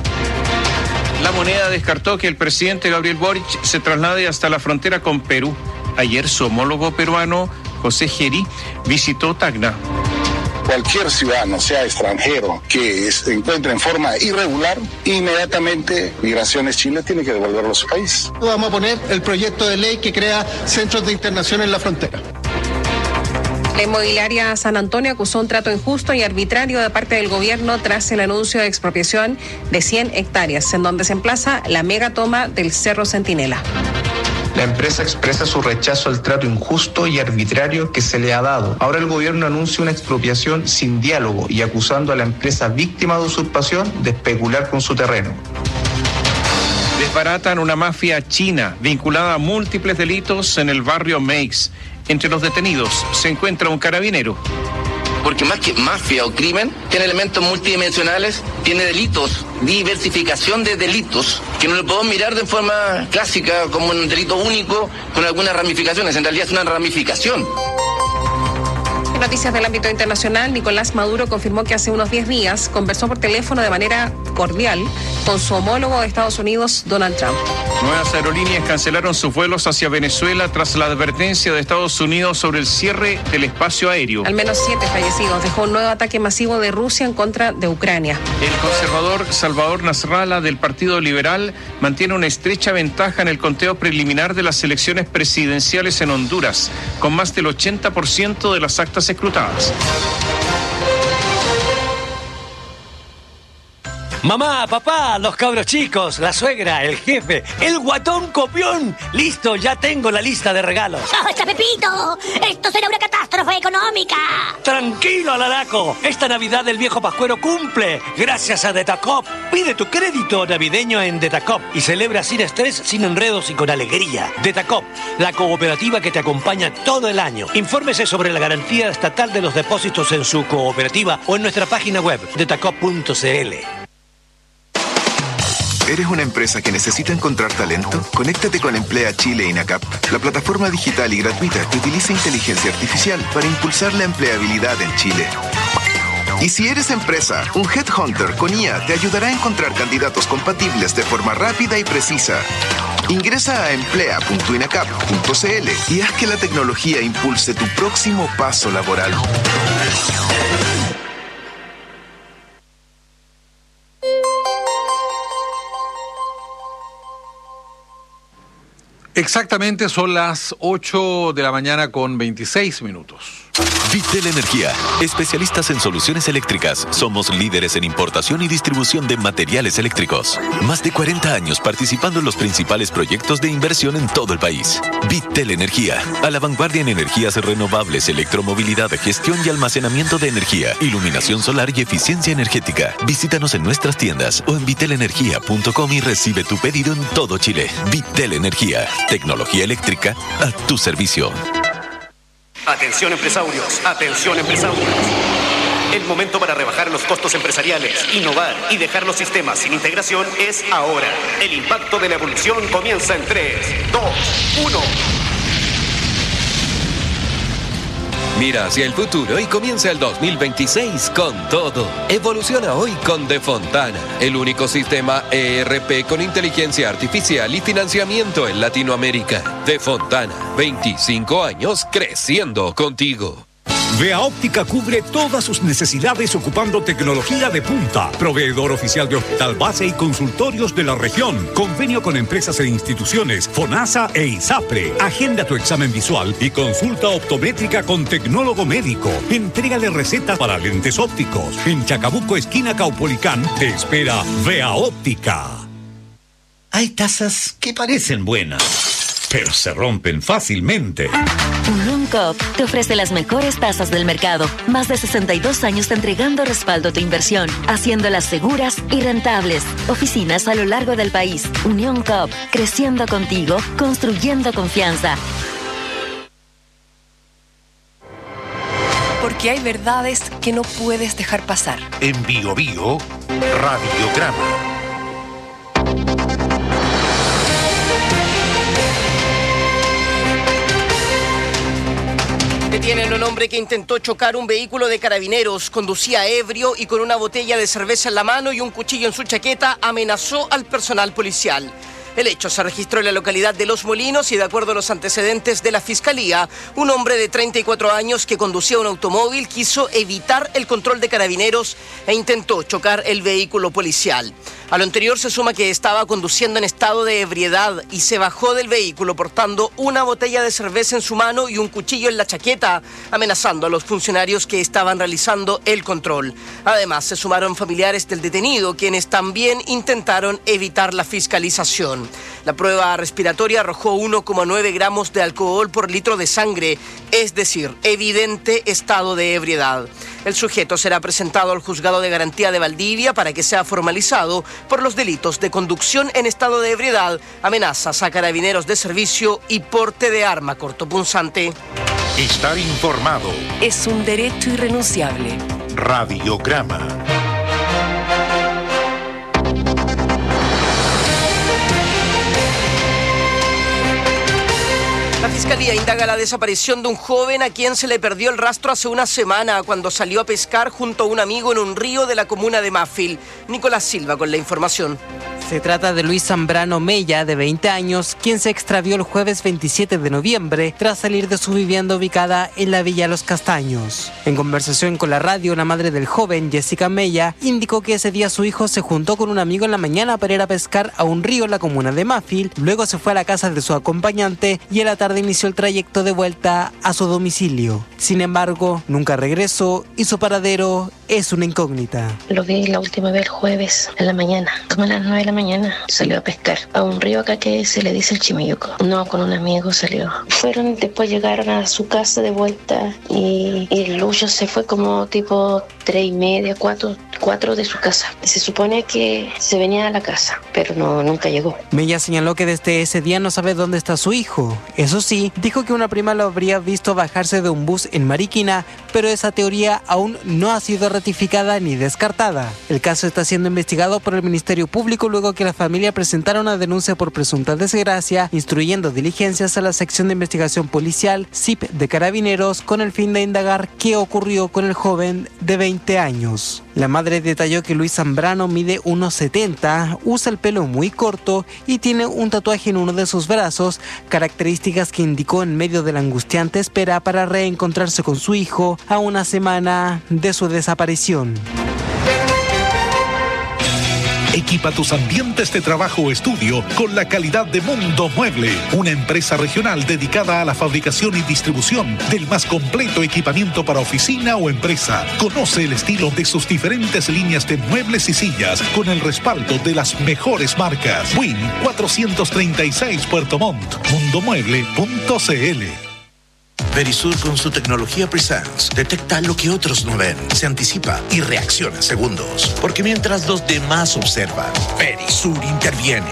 S15: La Moneda descartó que el presidente Gabriel Boric se traslade hasta la frontera con Perú. Ayer su homólogo peruano, José Gerí, visitó Tacna.
S36: Cualquier ciudadano, sea extranjero, que se encuentre en forma irregular, inmediatamente Migraciones Chile tiene que devolverlo a su país.
S22: Vamos a poner el proyecto de ley que crea centros de internación en la frontera.
S17: La inmobiliaria San Antonio acusó un trato injusto y arbitrario de parte del gobierno tras el anuncio de expropiación de cien hectáreas, en donde se emplaza la megatoma del Cerro Centinela.
S1: La empresa expresa su rechazo al trato injusto y arbitrario que se le ha dado. Ahora el gobierno anuncia una expropiación sin diálogo y acusando a la empresa víctima de usurpación de especular con su terreno.
S15: Desbaratan una mafia china vinculada a múltiples delitos en el barrio Meix. Entre los detenidos se encuentra un carabinero.
S2: Porque más que mafia o crimen, tiene elementos multidimensionales, tiene delitos, diversificación de delitos, que no lo podemos mirar de forma clásica como un delito único con algunas ramificaciones. En realidad es una ramificación.
S17: En noticias del ámbito internacional, Nicolás Maduro confirmó que hace unos diez días conversó por teléfono de manera cordial con su homólogo de Estados Unidos, Donald Trump.
S15: Nuevas aerolíneas cancelaron sus vuelos hacia Venezuela tras la advertencia de Estados Unidos sobre el cierre del espacio aéreo.
S17: Al menos siete fallecidos dejó un nuevo ataque masivo de Rusia en contra de Ucrania.
S15: El conservador Salvador Nasrallah del Partido Liberal mantiene una estrecha ventaja en el conteo preliminar de las elecciones presidenciales en Honduras, con más del ochenta por ciento de las actas escrutadas.
S3: Mamá, papá, los cabros chicos, la suegra, el jefe, el guatón copión. Listo, ya tengo la lista de regalos.
S4: ¡Basta, Pepito! ¡Esto será una catástrofe económica!
S3: Tranquilo, Alaraco. Esta Navidad el viejo Pascuero cumple. Gracias a Detacop. Pide tu crédito navideño en Detacop y celebra sin estrés, sin enredos y con alegría. Detacop, la cooperativa que te acompaña todo el año. Infórmese sobre la garantía estatal de los depósitos en su cooperativa o en nuestra página web, detacop punto c l.
S6: ¿Eres una empresa que necesita encontrar talento? Conéctate con Emplea Chile INACAP, la plataforma digital y gratuita que utiliza inteligencia artificial para impulsar la empleabilidad en Chile. Y si eres empresa, un Headhunter con I A te ayudará a encontrar candidatos compatibles de forma rápida y precisa. Ingresa a emplea punto inacap punto c l y haz que la tecnología impulse tu próximo paso laboral.
S7: Exactamente son las ocho de la mañana con veintiséis minutos.
S8: Vitel Energía, especialistas en soluciones eléctricas. Somos líderes en importación y distribución de materiales eléctricos. Más de cuarenta años participando en los principales proyectos de inversión en todo el país. Vitel Energía, a la vanguardia en energías renovables, electromovilidad, gestión y almacenamiento de energía, iluminación solar y eficiencia energética. Visítanos en nuestras tiendas o en vitel energía punto com y recibe tu pedido en todo Chile. Vitel Energía, tecnología eléctrica a tu servicio.
S9: Atención empresarios, atención empresarios. El momento para rebajar los costos empresariales, innovar y dejar los sistemas sin integración es ahora. El impacto de la evolución comienza en tres, dos, uno.
S10: Mira hacia el futuro y comienza el dos mil veintiséis con todo. Evoluciona hoy con De Fontana, el único sistema E R P con inteligencia artificial y financiamiento en Latinoamérica. De Fontana, veinticinco años creciendo contigo.
S23: Vea Óptica cubre todas sus necesidades ocupando tecnología de punta. Proveedor oficial de hospital base y consultorios de la región. Convenio con empresas e instituciones, FONASA e ISAPRE. Agenda tu examen visual y consulta optométrica con tecnólogo médico. Entrégale recetas para lentes ópticos. En Chacabuco, esquina Caupolicán, te espera Vea Óptica.
S24: Hay tazas que parecen buenas, pero se rompen fácilmente.
S25: Unión Coop te ofrece las mejores tasas del mercado. Más de sesenta y dos años entregando respaldo a tu inversión, haciéndolas seguras y rentables. Oficinas a lo largo del país. Unión Coop, creciendo contigo, construyendo confianza.
S14: Porque hay verdades que no puedes dejar pasar.
S12: En Bio Bio, Radiograma.
S26: Detienen a un hombre que intentó chocar un vehículo de carabineros, conducía ebrio y con una botella de cerveza en la mano y un cuchillo en su chaqueta amenazó al personal policial. El hecho se registró en la localidad de Los Molinos y de acuerdo a los antecedentes de la Fiscalía, un hombre de treinta y cuatro años que conducía un automóvil quiso evitar el control de carabineros e intentó chocar el vehículo policial. A lo anterior se suma que estaba conduciendo en estado de ebriedad y se bajó del vehículo portando una botella de cerveza en su mano y un cuchillo en la chaqueta, amenazando a los funcionarios que estaban realizando el control. Además, se sumaron familiares del detenido, quienes también intentaron evitar la fiscalización. La prueba respiratoria arrojó uno coma nueve gramos de alcohol por litro de sangre, es decir, evidente estado de ebriedad. El sujeto será presentado al juzgado de garantía de Valdivia para que sea formalizado por los delitos de conducción en estado de ebriedad, amenazas a carabineros de servicio y porte de arma cortopunzante.
S12: Estar informado
S14: es un derecho irrenunciable.
S12: Radiograma.
S26: La Fiscalía indaga la desaparición de un joven a quien se le perdió el rastro hace una semana cuando salió a pescar junto a un amigo en un río de la comuna de Mafil. Nicolás Silva con la información.
S5: Se trata de Luis Zambrano Mella, de veinte años, quien se extravió el jueves veintisiete de noviembre tras salir de su vivienda ubicada en la Villa Los Castaños. En conversación con la radio, la madre del joven, Jessica Mella, indicó que ese día su hijo se juntó con un amigo en la mañana para ir a pescar a un río en la comuna de Mafil, luego se fue a la casa de su acompañante y en la tarde inició el trayecto de vuelta a su domicilio. Sin embargo, nunca regresó y su paradero es una incógnita.
S11: Lo vi la última vez el jueves en la mañana, como a las nueve de la mañana, salió a pescar a un río acá que se le dice el Chimayuco. No, con un amigo salió. Fueron, después llegaron a su casa de vuelta y, y el Lucho se fue como tipo tres y media, cuatro, cuatro de su casa. Se supone que se venía a la casa, pero no, nunca llegó.
S5: Mella señaló que desde ese día no sabe dónde está su hijo. Eso sí, dijo que una prima lo habría visto bajarse de un bus en Mariquina, pero esa teoría aún no ha sido ratificada ni descartada. El caso está siendo investigado por el Ministerio Público luego que la familia presentara una denuncia por presunta desgracia, instruyendo diligencias a la sección de investigación policial C I P de Carabineros con el fin de indagar qué ocurrió con el joven de veinte años. La madre detalló que Luis Zambrano mide uno setenta, usa el pelo muy corto y tiene un tatuaje en uno de sus brazos, características que indicó en medio de la angustiante espera para reencontrarse con su hijo a una semana de su desaparición.
S13: Equipa tus ambientes de trabajo o estudio con la calidad de Mundo Mueble, una empresa regional dedicada a la fabricación y distribución del más completo equipamiento para oficina o empresa. Conoce el estilo de sus diferentes líneas de muebles y sillas con el respaldo de las mejores marcas. Win cuatrocientos treinta y seis Puerto Montt, mundomueble punto cl.
S16: Verisur con su tecnología Presence detecta lo que otros no ven, se anticipa y reacciona en segundos. Porque mientras los demás observan, Verisur interviene.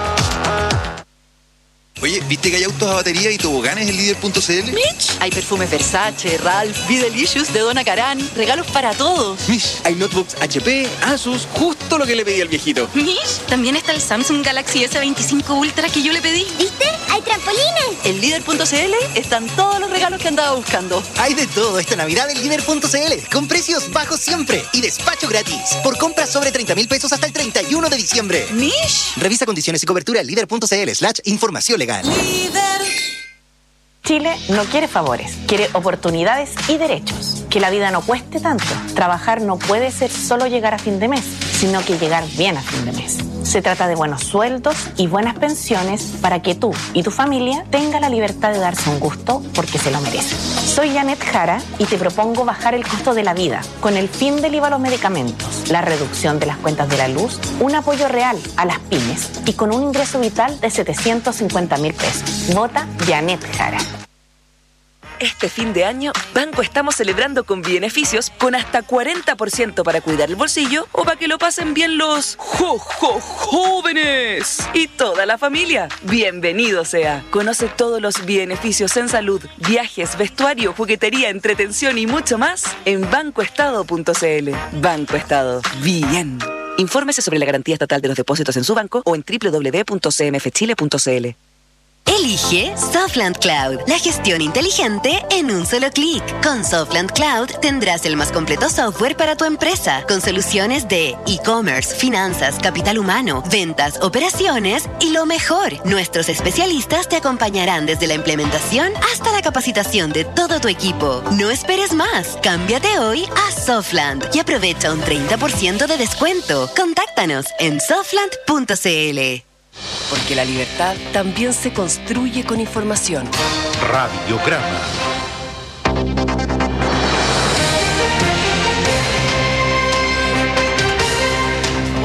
S18: Oye, ¿viste que hay autos a batería y toboganes en líder punto cl?
S19: Mitch, hay perfumes Versace, Ralph, Be Delicious de Donna Karan, regalos para todos.
S18: Mitch, hay notebooks H P, Asus, justo lo que le pedí al viejito.
S19: Mitch, también está el Samsung Galaxy S veinticinco Ultra que yo le pedí.
S4: ¿Viste? ¡Hay trampolines!
S19: En líder punto cl están todos los regalos que andaba buscando.
S20: Hay de todo esta Navidad en líder punto cl, con precios bajos siempre y despacho gratis. Por compras sobre treinta mil pesos hasta el treinta y uno de diciembre.
S19: Mish.
S20: Revisa condiciones y cobertura en líder punto cl slash información legal.
S21: Chile no quiere favores, quiere oportunidades y derechos. Que la vida no cueste tanto. Trabajar no puede ser solo llegar a fin de mes, sino que llegar bien a fin de mes. Se trata de buenos sueldos y buenas pensiones para que tú y tu familia tengan la libertad de darse un gusto porque se lo merecen. Soy Janet Jara y te propongo bajar el costo de la vida con el fin del I V A a los medicamentos, la reducción de las cuentas de la luz, un apoyo real a las pymes y con un ingreso vital de setecientos cincuenta mil pesos. Vota Janet Jara.
S27: Este fin de año, Banco estamos celebrando con beneficios con hasta cuarenta por ciento para cuidar el bolsillo o para que lo pasen bien los jo, jo, jóvenes y toda la familia. Bienvenido sea. Conoce todos los beneficios en salud, viajes, vestuario, juguetería, entretención y mucho más en banco estado punto cl. Banco Estado. Bien. Infórmese sobre la garantía estatal de los depósitos en su banco o en doble u doble u doble u punto c m f chile punto c l.
S25: Elige Softland Cloud, la gestión inteligente en un solo clic. Con Softland Cloud tendrás el más completo software para tu empresa, con soluciones de e-commerce, finanzas, capital humano, ventas, operaciones y lo mejor. Nuestros especialistas te acompañarán desde la implementación hasta la capacitación de todo tu equipo. No esperes más. Cámbiate hoy a Softland y aprovecha un treinta por ciento de descuento. Contáctanos en softland punto cl.
S14: Porque la libertad también se construye con información.
S12: Radiograma.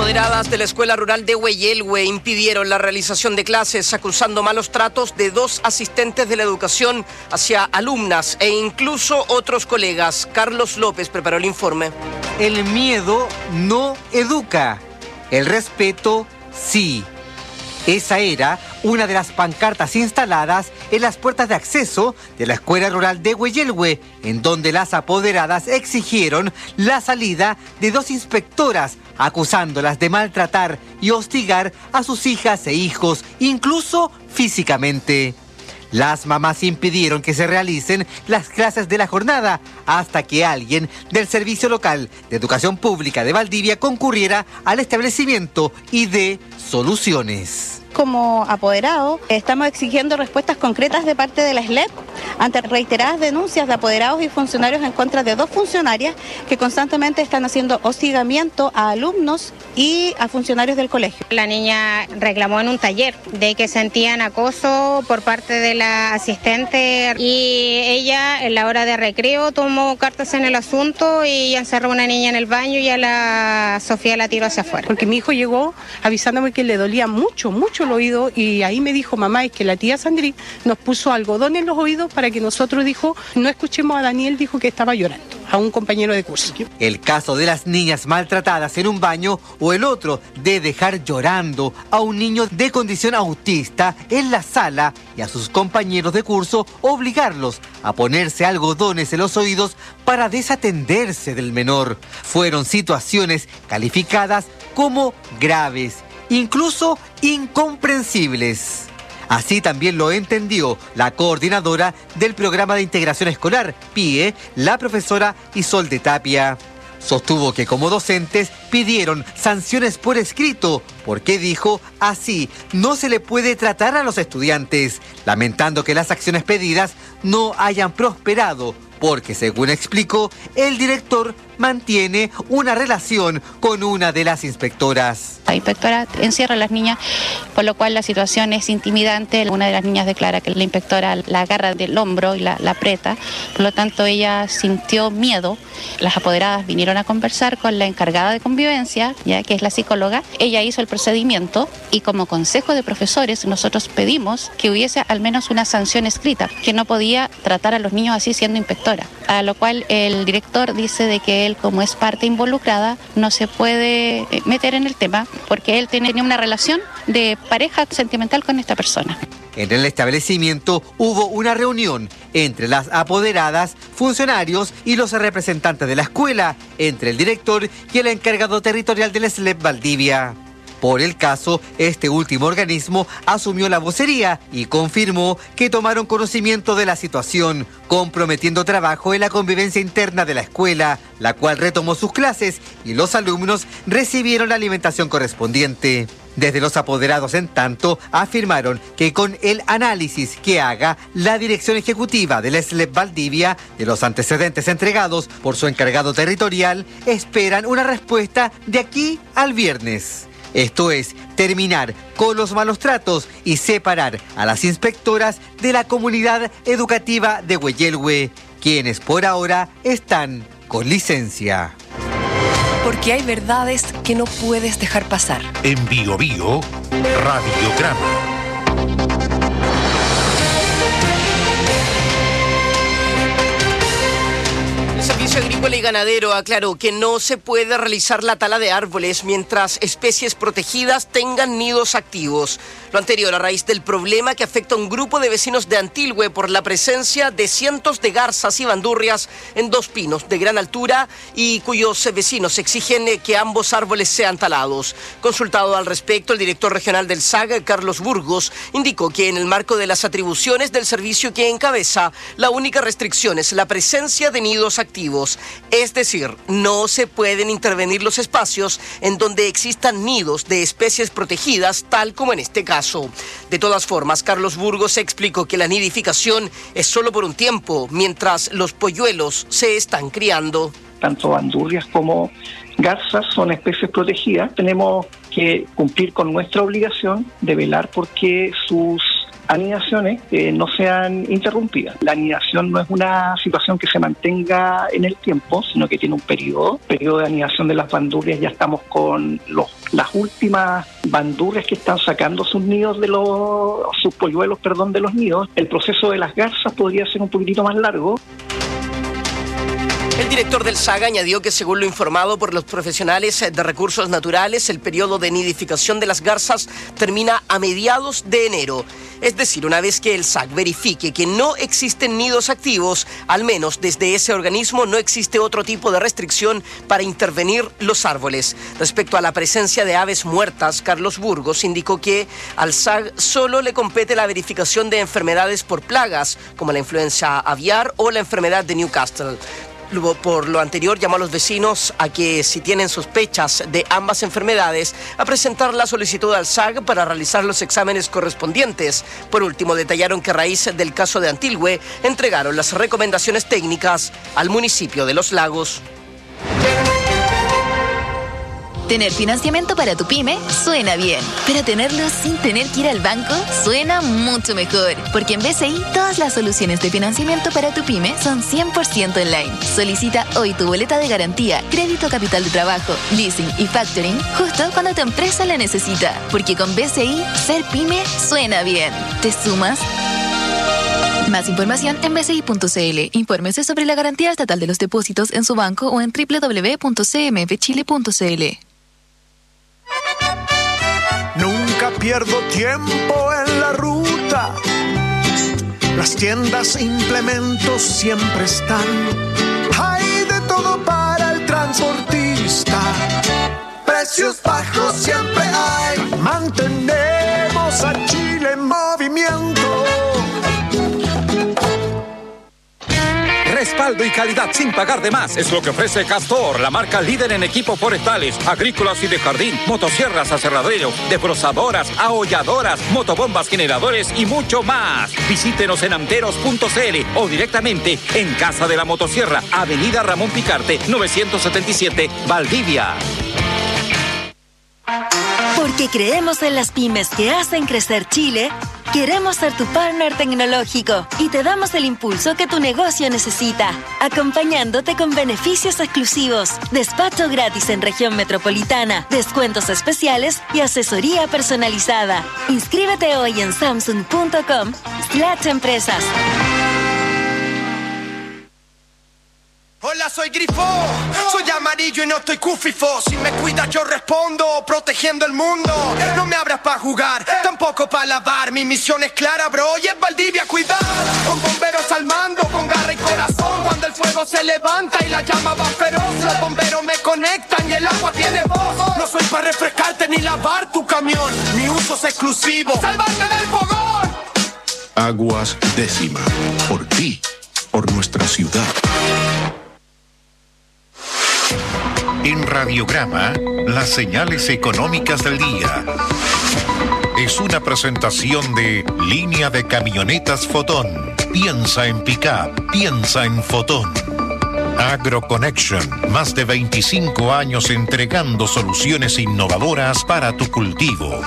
S26: Apoderadas de la escuela rural de Hueyelhue impidieron la realización de clases acusando malos tratos de dos asistentes de la educación hacia alumnas e incluso otros colegas. Carlos López preparó el informe.
S1: El miedo no educa, el respeto sí. Esa era una de las pancartas instaladas en las puertas de acceso de la escuela rural de Hueyelhue, en donde las apoderadas exigieron la salida de dos inspectoras, acusándolas de maltratar y hostigar a sus hijas e hijos, incluso físicamente. Las mamás impidieron que se realicen las clases de la jornada hasta que alguien del Servicio Local de Educación Pública de Valdivia concurriera al establecimiento y dé soluciones.
S2: Como apoderados, estamos exigiendo respuestas concretas de parte de la S L E P ante reiteradas denuncias de apoderados y funcionarios en contra de dos funcionarias que constantemente están haciendo hostigamiento a alumnos y a funcionarios del colegio.
S3: La niña reclamó en un taller de que sentían acoso por parte de la asistente y ella en la hora de recreo tomó cartas en el asunto y encerró a una niña en el baño y a la Sofía la tiró hacia afuera.
S6: Porque mi hijo llegó avisándome que le dolía mucho, mucho el oído y ahí me dijo, mamá, es que la tía Sandri nos puso algodón en los oídos para que nosotros, dijo, no escuchemos a Daniel, dijo que estaba llorando, a un compañero de curso.
S1: El caso de las niñas maltratadas en un baño o el otro de dejar llorando a un niño de condición autista en la sala y a sus compañeros de curso obligarlos a ponerse algodones en los oídos para desatenderse del menor. Fueron situaciones calificadas como graves, incluso incomprensibles. Así también lo entendió la coordinadora del Programa de Integración Escolar, P I E, la profesora Isolde Tapia. Sostuvo que como docentes pidieron sanciones por escrito, porque dijo, así no se le puede tratar a los estudiantes, lamentando que las acciones pedidas no hayan prosperado, porque según explicó, el director mantiene una relación con una de las inspectoras.
S2: La inspectora encierra a las niñas, por lo cual la situación es intimidante. Una de las niñas declara que la inspectora la agarra del hombro y la, la aprieta, por lo tanto ella sintió miedo. Las apoderadas vinieron a conversar con la encargada de convivencia, ya que es la psicóloga. Ella hizo el procedimiento y como consejo de profesores nosotros pedimos que hubiese al menos una sanción escrita, que no podía tratar a los niños así siendo inspectora. A lo cual el director dice de que él, como es parte involucrada, no se puede meter en el tema porque él tenía una relación de pareja sentimental con esta persona.
S1: En el establecimiento hubo una reunión entre las apoderadas, funcionarios y los representantes de la escuela, entre el director y el encargado territorial del S L E P Valdivia. Por el caso, este último organismo asumió la vocería y confirmó que tomaron conocimiento de la situación, comprometiendo trabajo en la convivencia interna de la escuela, la cual retomó sus clases y los alumnos recibieron la alimentación correspondiente. Desde los apoderados, en tanto, afirmaron que con el análisis que haga la dirección ejecutiva del S L E P Valdivia de los antecedentes entregados por su encargado territorial, esperan una respuesta de aquí al viernes. Esto es, terminar con los malos tratos y separar a las inspectoras de la comunidad educativa de Hueyelhue, quienes por ahora están con licencia.
S14: Porque hay verdades que no puedes dejar pasar.
S12: En Bio Bio, Radiograma.
S26: El Servicio Agrícola y Ganadero aclaró que no se puede realizar la tala de árboles mientras especies protegidas tengan nidos activos. Lo anterior a raíz del problema que afecta a un grupo de vecinos de Antilhue por la presencia de cientos de garzas y bandurrias en dos pinos de gran altura y cuyos vecinos exigen que ambos árboles sean talados. Consultado al respecto, el director regional del S A G, Carlos Burgos, indicó que en el marco de las atribuciones del servicio que encabeza, la única restricción es la presencia de nidos activos. Es decir, no se pueden intervenir los espacios en donde existan nidos de especies protegidas, tal como en este caso. De todas formas, Carlos Burgos explicó que la nidificación es solo por un tiempo, mientras los polluelos se están criando.
S15: Tanto bandurrias como garzas son especies protegidas. Tenemos que cumplir con nuestra obligación de velar porque sus anidaciones eh, no sean interrumpidas. La anidación no es una situación que se mantenga en el tiempo, sino que tiene un periodo, periodo de anidación de las bandurrias. Ya estamos con los, las últimas bandurrias que están sacando sus nidos de los, sus polluelos, perdón, de los nidos. El proceso de las garzas podría ser un poquitito más largo.
S26: El director del SAG añadió que, según lo informado por los profesionales de recursos naturales, el periodo de nidificación de las garzas termina a mediados de enero. Es decir, una vez que el SAG verifique que no existen nidos activos, al menos desde ese organismo no existe otro tipo de restricción para intervenir los árboles. Respecto a la presencia de aves muertas, Carlos Burgos indicó que al SAG solo le compete la verificación de enfermedades por plagas, como la influenza aviar o la enfermedad de Newcastle. Por lo anterior, llamó a los vecinos a que, si tienen sospechas de ambas enfermedades, a presentar la solicitud al SAG para realizar los exámenes correspondientes. Por último, detallaron que a raíz del caso de Antilhue, entregaron las recomendaciones técnicas al municipio de Los Lagos.
S7: Tener financiamiento para tu pyme suena bien, pero tenerlo sin tener que ir al banco suena mucho mejor, porque en B C I todas las soluciones de financiamiento para tu pyme son cien por ciento online. Solicita hoy tu boleta de garantía, crédito capital de trabajo, leasing y factoring justo cuando tu empresa la necesita, porque con B C I ser pyme suena bien. ¿Te sumas? Más información en b c i punto c l. Infórmese sobre la garantía estatal de los depósitos en su banco o en doble u doble u doble u punto c m f chile punto c l.
S8: Nunca pierdo tiempo en la ruta. Las tiendas e implementos siempre están. Hay de todo para el transportista. Precios bajos siempre hay. Mantenemos a Chile en movimiento.
S9: Respaldo y calidad sin pagar de más es lo que ofrece Castor, la marca líder en equipos forestales, agrícolas y de jardín, motosierras, aserraderos, desbrozadoras, aholladoras, motobombas, generadores y mucho más. Visítenos en amteros punto c l o directamente en Casa de la Motosierra, Avenida Ramón Picarte, novecientos setenta y siete, Valdivia.
S25: Porque creemos en las pymes que hacen crecer Chile, queremos ser tu partner tecnológico y te damos el impulso que tu negocio necesita, acompañándote con beneficios exclusivos, despacho gratis en región metropolitana, descuentos especiales y asesoría personalizada. Inscríbete hoy en samsung punto com slash empresas.
S10: Hola, soy Grifo, soy amarillo y no estoy cufifo. Si me cuidas yo respondo, protegiendo el mundo. No me abras pa' jugar, tampoco pa' lavar. Mi misión es clara, bro, y es Valdivia cuidar. Con bomberos al mando, con garra y corazón. Cuando el fuego se levanta y la llama va feroz, los bomberos me conectan y el agua tiene voz. No soy pa' refrescarte ni lavar tu camión, mi uso es exclusivo, ¡salvarte del fogón!
S13: Aguas Décima, por ti, por nuestra ciudad.
S12: En Radiograma, las señales económicas del día. Es una presentación de Línea de Camionetas Fotón. Piensa en pick-up, piensa en Fotón. AgroConnection, más de veinticinco años entregando soluciones innovadoras para tu cultivo.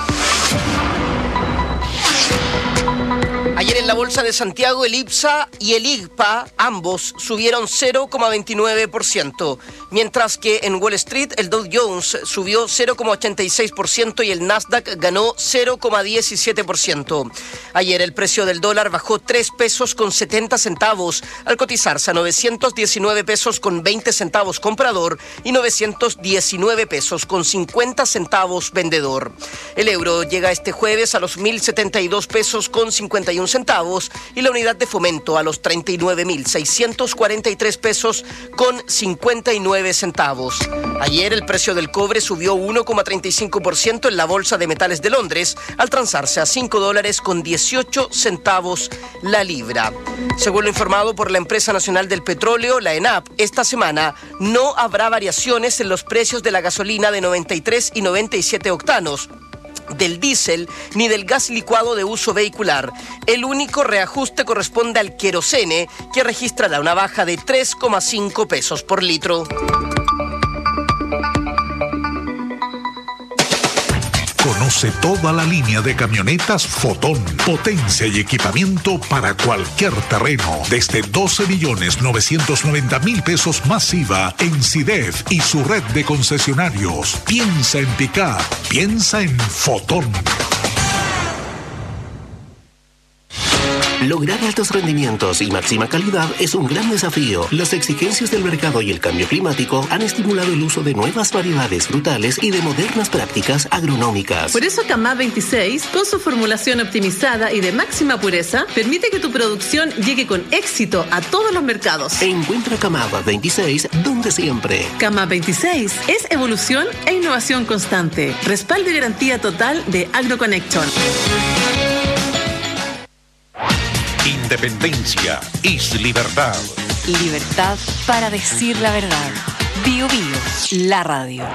S26: Ayer en la Bolsa de Santiago, el IPSA y el I G P A, ambos subieron cero coma veintinueve por ciento, mientras que en Wall Street el Dow Jones subió cero coma ochenta y seis por ciento y el Nasdaq ganó cero coma diecisiete por ciento. Ayer el precio del dólar bajó tres pesos con setenta centavos, al cotizarse a novecientos diecinueve pesos con veinte centavos comprador y novecientos diecinueve pesos con cincuenta centavos vendedor. El euro llega este jueves a los mil setenta y dos pesos con cincuenta y un centavos y la unidad de fomento a los treinta y nueve mil seiscientos cuarenta y tres pesos con cincuenta y nueve centavos. Ayer el precio del cobre subió uno coma treinta y cinco por ciento en la Bolsa de Metales de Londres, al transarse a cinco dólares con dieciocho centavos la libra. Según lo informado por la Empresa Nacional del Petróleo, la ENAP, esta semana no habrá variaciones en los precios de la gasolina de noventa y tres y noventa y siete octanos, del diésel ni del gas licuado de uso vehicular. El único reajuste corresponde al querosene, que registrará una baja de tres coma cinco pesos por litro.
S13: Conoce toda la línea de camionetas Fotón. Potencia y equipamiento para cualquier terreno. Desde doce millones novecientos noventa mil pesos más I V A en SIDEF y su red de concesionarios. Piensa en pick-up. Piensa en Fotón.
S5: Lograr altos rendimientos y máxima calidad es un gran desafío. Las exigencias del mercado y el cambio climático han estimulado el uso de nuevas variedades frutales y de modernas prácticas agronómicas.
S11: Por eso Camá veintiséis, con su formulación optimizada y de máxima pureza, permite que tu producción llegue con éxito a todos los mercados.
S5: Encuentra Camá veintiséis donde siempre.
S11: Camá veintiséis es evolución e innovación constante. Respaldo y garantía total de AgroConnection.
S12: Independencia es libertad.
S16: Libertad para decir la verdad. Bio Bio, la radio.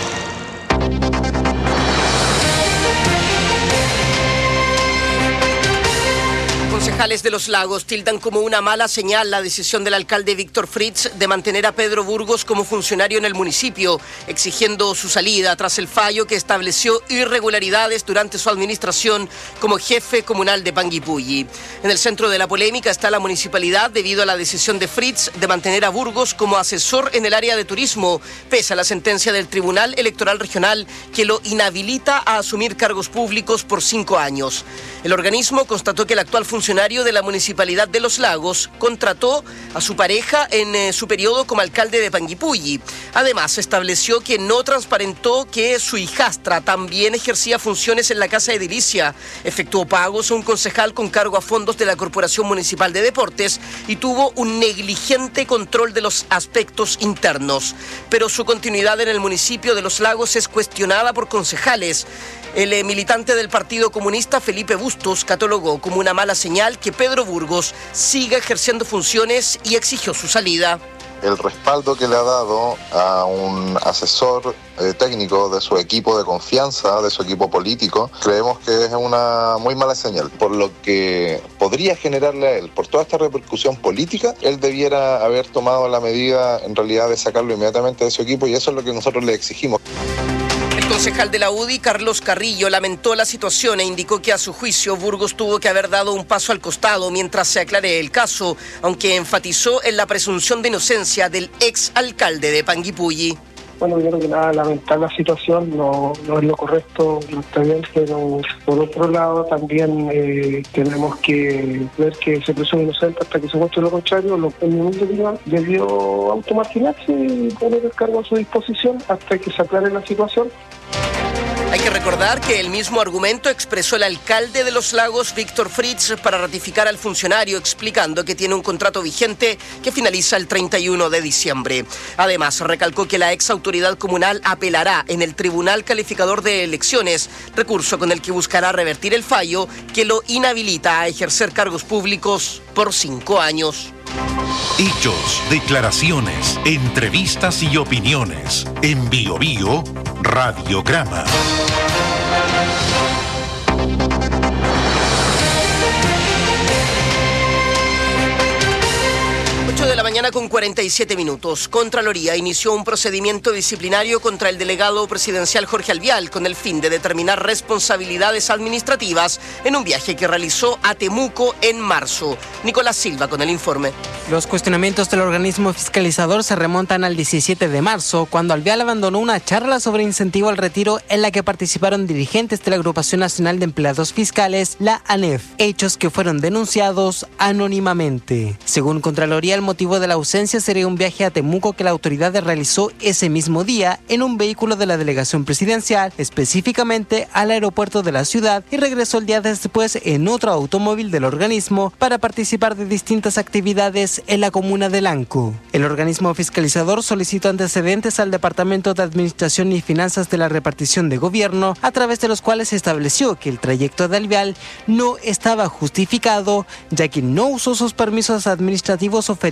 S26: Concejales de Los Lagos tildan como una mala señal la decisión del alcalde Víctor Fritz de mantener a Pedro Burgos como funcionario en el municipio, exigiendo su salida tras el fallo que estableció irregularidades durante su administración como jefe comunal de Panguipulli. En el centro de la polémica está la municipalidad debido a la decisión de Fritz de mantener a Burgos como asesor en el área de turismo, pese a la sentencia del Tribunal Electoral Regional que lo inhabilita a asumir cargos públicos por cinco años. El organismo constató que el actual funcionario de la Municipalidad de Los Lagos contrató a su pareja en eh, su periodo como alcalde de Panguipulli. Además, estableció que no transparentó que su hijastra también ejercía funciones en la Casa Edilicia, efectuó pagos a un concejal con cargo a fondos de la Corporación Municipal de Deportes y tuvo un negligente control de los aspectos internos. Pero su continuidad en el municipio de Los Lagos es cuestionada por concejales. El eh, militante del Partido Comunista, Felipe Bustos, catalogó como una mala señal que Pedro Burgos siga ejerciendo funciones y exigió su salida.
S17: El respaldo que le ha dado a un asesor eh, técnico de su equipo de confianza, de su equipo político, creemos que es una muy mala señal. Por lo que podría generarle a él, por toda esta repercusión política, él debiera haber tomado la medida en realidad de sacarlo inmediatamente de su equipo y eso es lo que nosotros le exigimos.
S26: El concejal de la U D I, Carlos Carrillo, lamentó la situación e indicó que a su juicio Burgos tuvo que haber dado un paso al costado mientras se aclare el caso, aunque enfatizó en la presunción de inocencia del ex alcalde de Panguipulli.
S15: Bueno, primero que nada, lamentar la situación, no, no es lo correcto, no está bien, pero por otro lado también eh, tenemos que ver que se presume inocente hasta que se muestre lo contrario. Lo que el municipio debió automarginarse y poner el cargo a su disposición hasta que se aclare la situación.
S26: Hay que recordar que el mismo argumento expresó el alcalde de Los Lagos, Víctor Fritz, para ratificar al funcionario, explicando que tiene un contrato vigente que finaliza el treinta y uno de diciembre. Además, recalcó que la ex autoridad comunal apelará en el Tribunal Calificador de Elecciones, recurso con el que buscará revertir el fallo que lo inhabilita a ejercer cargos públicos por cinco años.
S12: Hechos, declaraciones, entrevistas y opiniones. En Bio Bio, Radiograma.
S26: ocho de la mañana con cuarenta y siete minutos. Contraloría inició un procedimiento disciplinario contra el delegado presidencial Jorge Alvial con el fin de determinar responsabilidades administrativas en un viaje que realizó a Temuco en marzo. Nicolás Silva con el informe.
S22: Los cuestionamientos del organismo fiscalizador se remontan al diecisiete de marzo, cuando Alvial abandonó una charla sobre incentivo al retiro en la que participaron dirigentes de la Agrupación Nacional de Empleados Fiscales, la ANEF, hechos que fueron denunciados anónimamente. Según Contraloría, el motivo de la ausencia sería un viaje a Temuco que la autoridad realizó ese mismo día en un vehículo de la delegación presidencial, específicamente al aeropuerto de la ciudad, y regresó el día después en otro automóvil del organismo para participar de distintas actividades en la comuna de Lanco. El organismo fiscalizador solicitó antecedentes al Departamento de Administración y Finanzas de la Repartición de Gobierno, a través de los cuales se estableció que el trayecto de Alvial no estaba justificado, ya que no usó sus permisos administrativos oferidos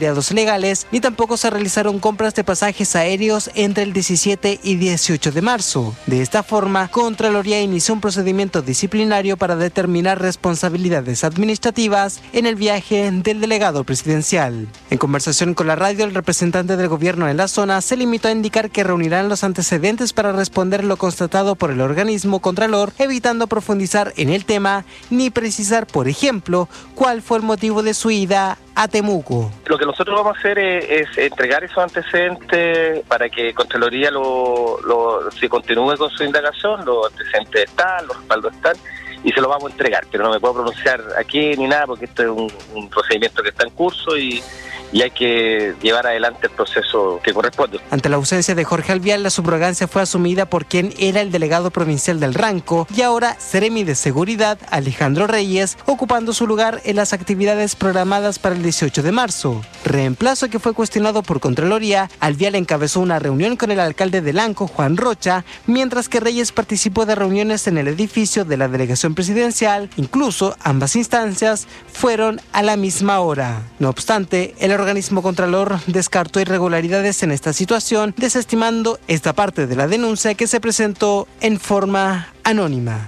S22: feriados legales, ni tampoco se realizaron compras de pasajes aéreos entre el diecisiete y dieciocho de marzo. De esta forma, Contraloría inició un procedimiento disciplinario para determinar responsabilidades administrativas en el viaje del delegado presidencial. En conversación con la radio, el representante del gobierno en la zona se limitó a indicar que reunirán los antecedentes para responder lo constatado por el organismo Contralor, evitando profundizar en el tema ni precisar, por ejemplo, cuál fue el motivo de su ida a Temuco.
S4: Lo que nosotros vamos a hacer es, es entregar esos antecedentes para que Contraloría lo, lo, se continúe con su indagación. Los antecedentes están, los respaldos están y se los vamos a entregar, pero no me puedo pronunciar aquí ni nada porque esto es un, un procedimiento que está en curso y y hay que llevar adelante el proceso que corresponde.
S22: Ante la ausencia de Jorge Alvial, la subrogancia fue asumida por quien era el delegado provincial del Ranco y ahora Seremi de Seguridad, Alejandro Reyes, ocupando su lugar en las actividades programadas para el dieciocho de marzo. Reemplazo que fue cuestionado por Contraloría. Alvial encabezó una reunión con el alcalde de Lanco, Juan Rocha, mientras que Reyes participó de reuniones en el edificio de la delegación presidencial. Incluso ambas instancias fueron a la misma hora. No obstante, el organismo Contralor descartó irregularidades en esta situación, desestimando esta parte de la denuncia que se presentó en forma anónima.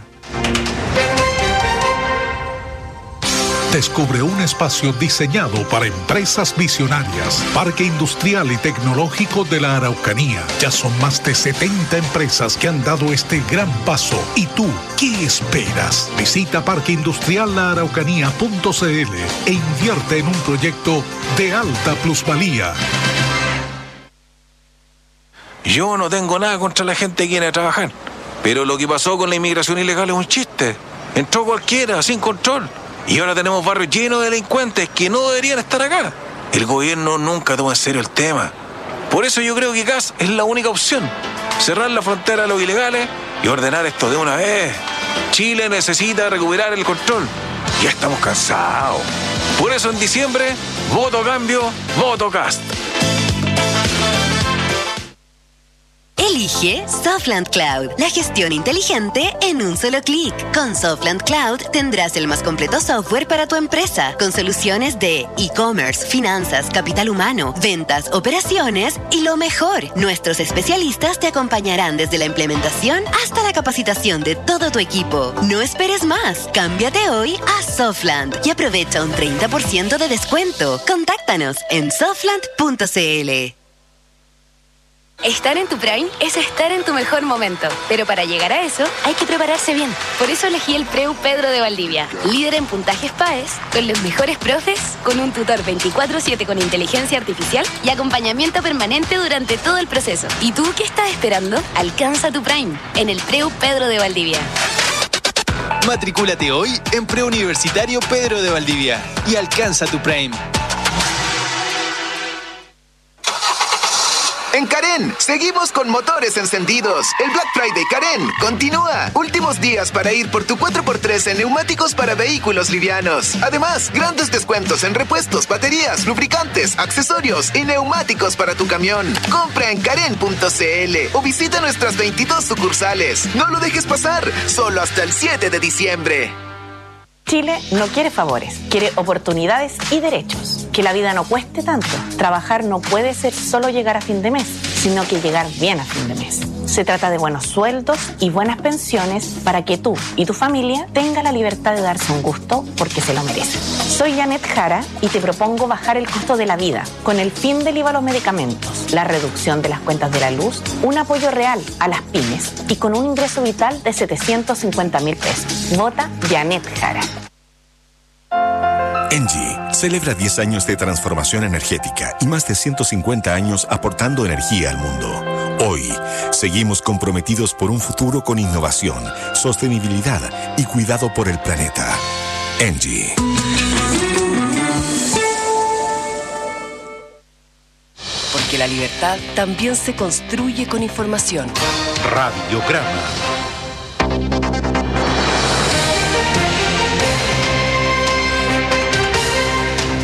S13: Descubre un espacio diseñado para empresas visionarias. Parque Industrial y Tecnológico de la Araucanía. Ya son más de setenta empresas que han dado este gran paso. ¿Y tú qué esperas? Visita parque industrial la araucanía punto c l e invierte en un proyecto de alta plusvalía.
S18: Yo no tengo nada contra la gente que viene a trabajar, pero lo que pasó con la inmigración ilegal es un chiste. Entró cualquiera, sin control. Y ahora tenemos barrios llenos de delincuentes que no deberían estar acá. El gobierno nunca toma en serio el tema. Por eso yo creo que gas es la única opción. Cerrar la frontera a los ilegales y ordenar esto de una vez. Chile necesita recuperar el control. Ya estamos cansados. Por eso en diciembre, voto cambio, voto Cast.
S19: Elige Softland Cloud, la gestión inteligente en un solo clic. Con Softland Cloud tendrás el más completo software para tu empresa, con soluciones de e-commerce, finanzas, capital humano, ventas, operaciones y lo mejor. Nuestros especialistas te acompañarán desde la implementación hasta la capacitación de todo tu equipo. No esperes más. Cámbiate hoy a Softland y aprovecha un treinta por ciento de descuento. Contáctanos en softland punto c l.
S20: Estar en tu Prime es estar en tu mejor momento, pero para llegar a eso hay que prepararse bien. Por eso elegí el Preu Pedro de Valdivia, líder en puntajes P A E S, con los mejores profes, con un tutor veinticuatro siete con inteligencia artificial y acompañamiento permanente durante todo el proceso. ¿Y tú qué estás esperando? Alcanza tu Prime en el Preu Pedro de Valdivia.
S21: Matricúlate hoy en Preuniversitario Pedro de Valdivia y alcanza tu Prime.
S23: En Karen, seguimos con motores encendidos. El Black Friday Karen continúa. Últimos días para ir por tu cuatro por tres en neumáticos para vehículos livianos. Además, grandes descuentos en repuestos, baterías, lubricantes, accesorios y neumáticos para tu camión. Compra en karen punto c l o visita nuestras veintidós sucursales. No lo dejes pasar, solo hasta el siete de diciembre.
S24: Chile no quiere favores, quiere oportunidades y derechos. Que la vida no cueste tanto. Trabajar no puede ser solo llegar a fin de mes, sino que llegar bien a fin de mes. Se trata de buenos sueldos y buenas pensiones para que tú y tu familia tengan la libertad de darse un gusto porque se lo merecen. Soy Janet Jara y te propongo bajar el costo de la vida con el fin del I V A a los medicamentos, la reducción de las cuentas de la luz, un apoyo real a las pymes y con un ingreso vital de setecientos cincuenta mil pesos. Vota Janet Jara.
S28: Engie celebra diez años de transformación energética y más de ciento cincuenta años aportando energía al mundo. Hoy, seguimos comprometidos por un futuro con innovación, sostenibilidad y cuidado por el planeta. Engie.
S16: Porque la libertad también se construye con información.
S12: Radiograma.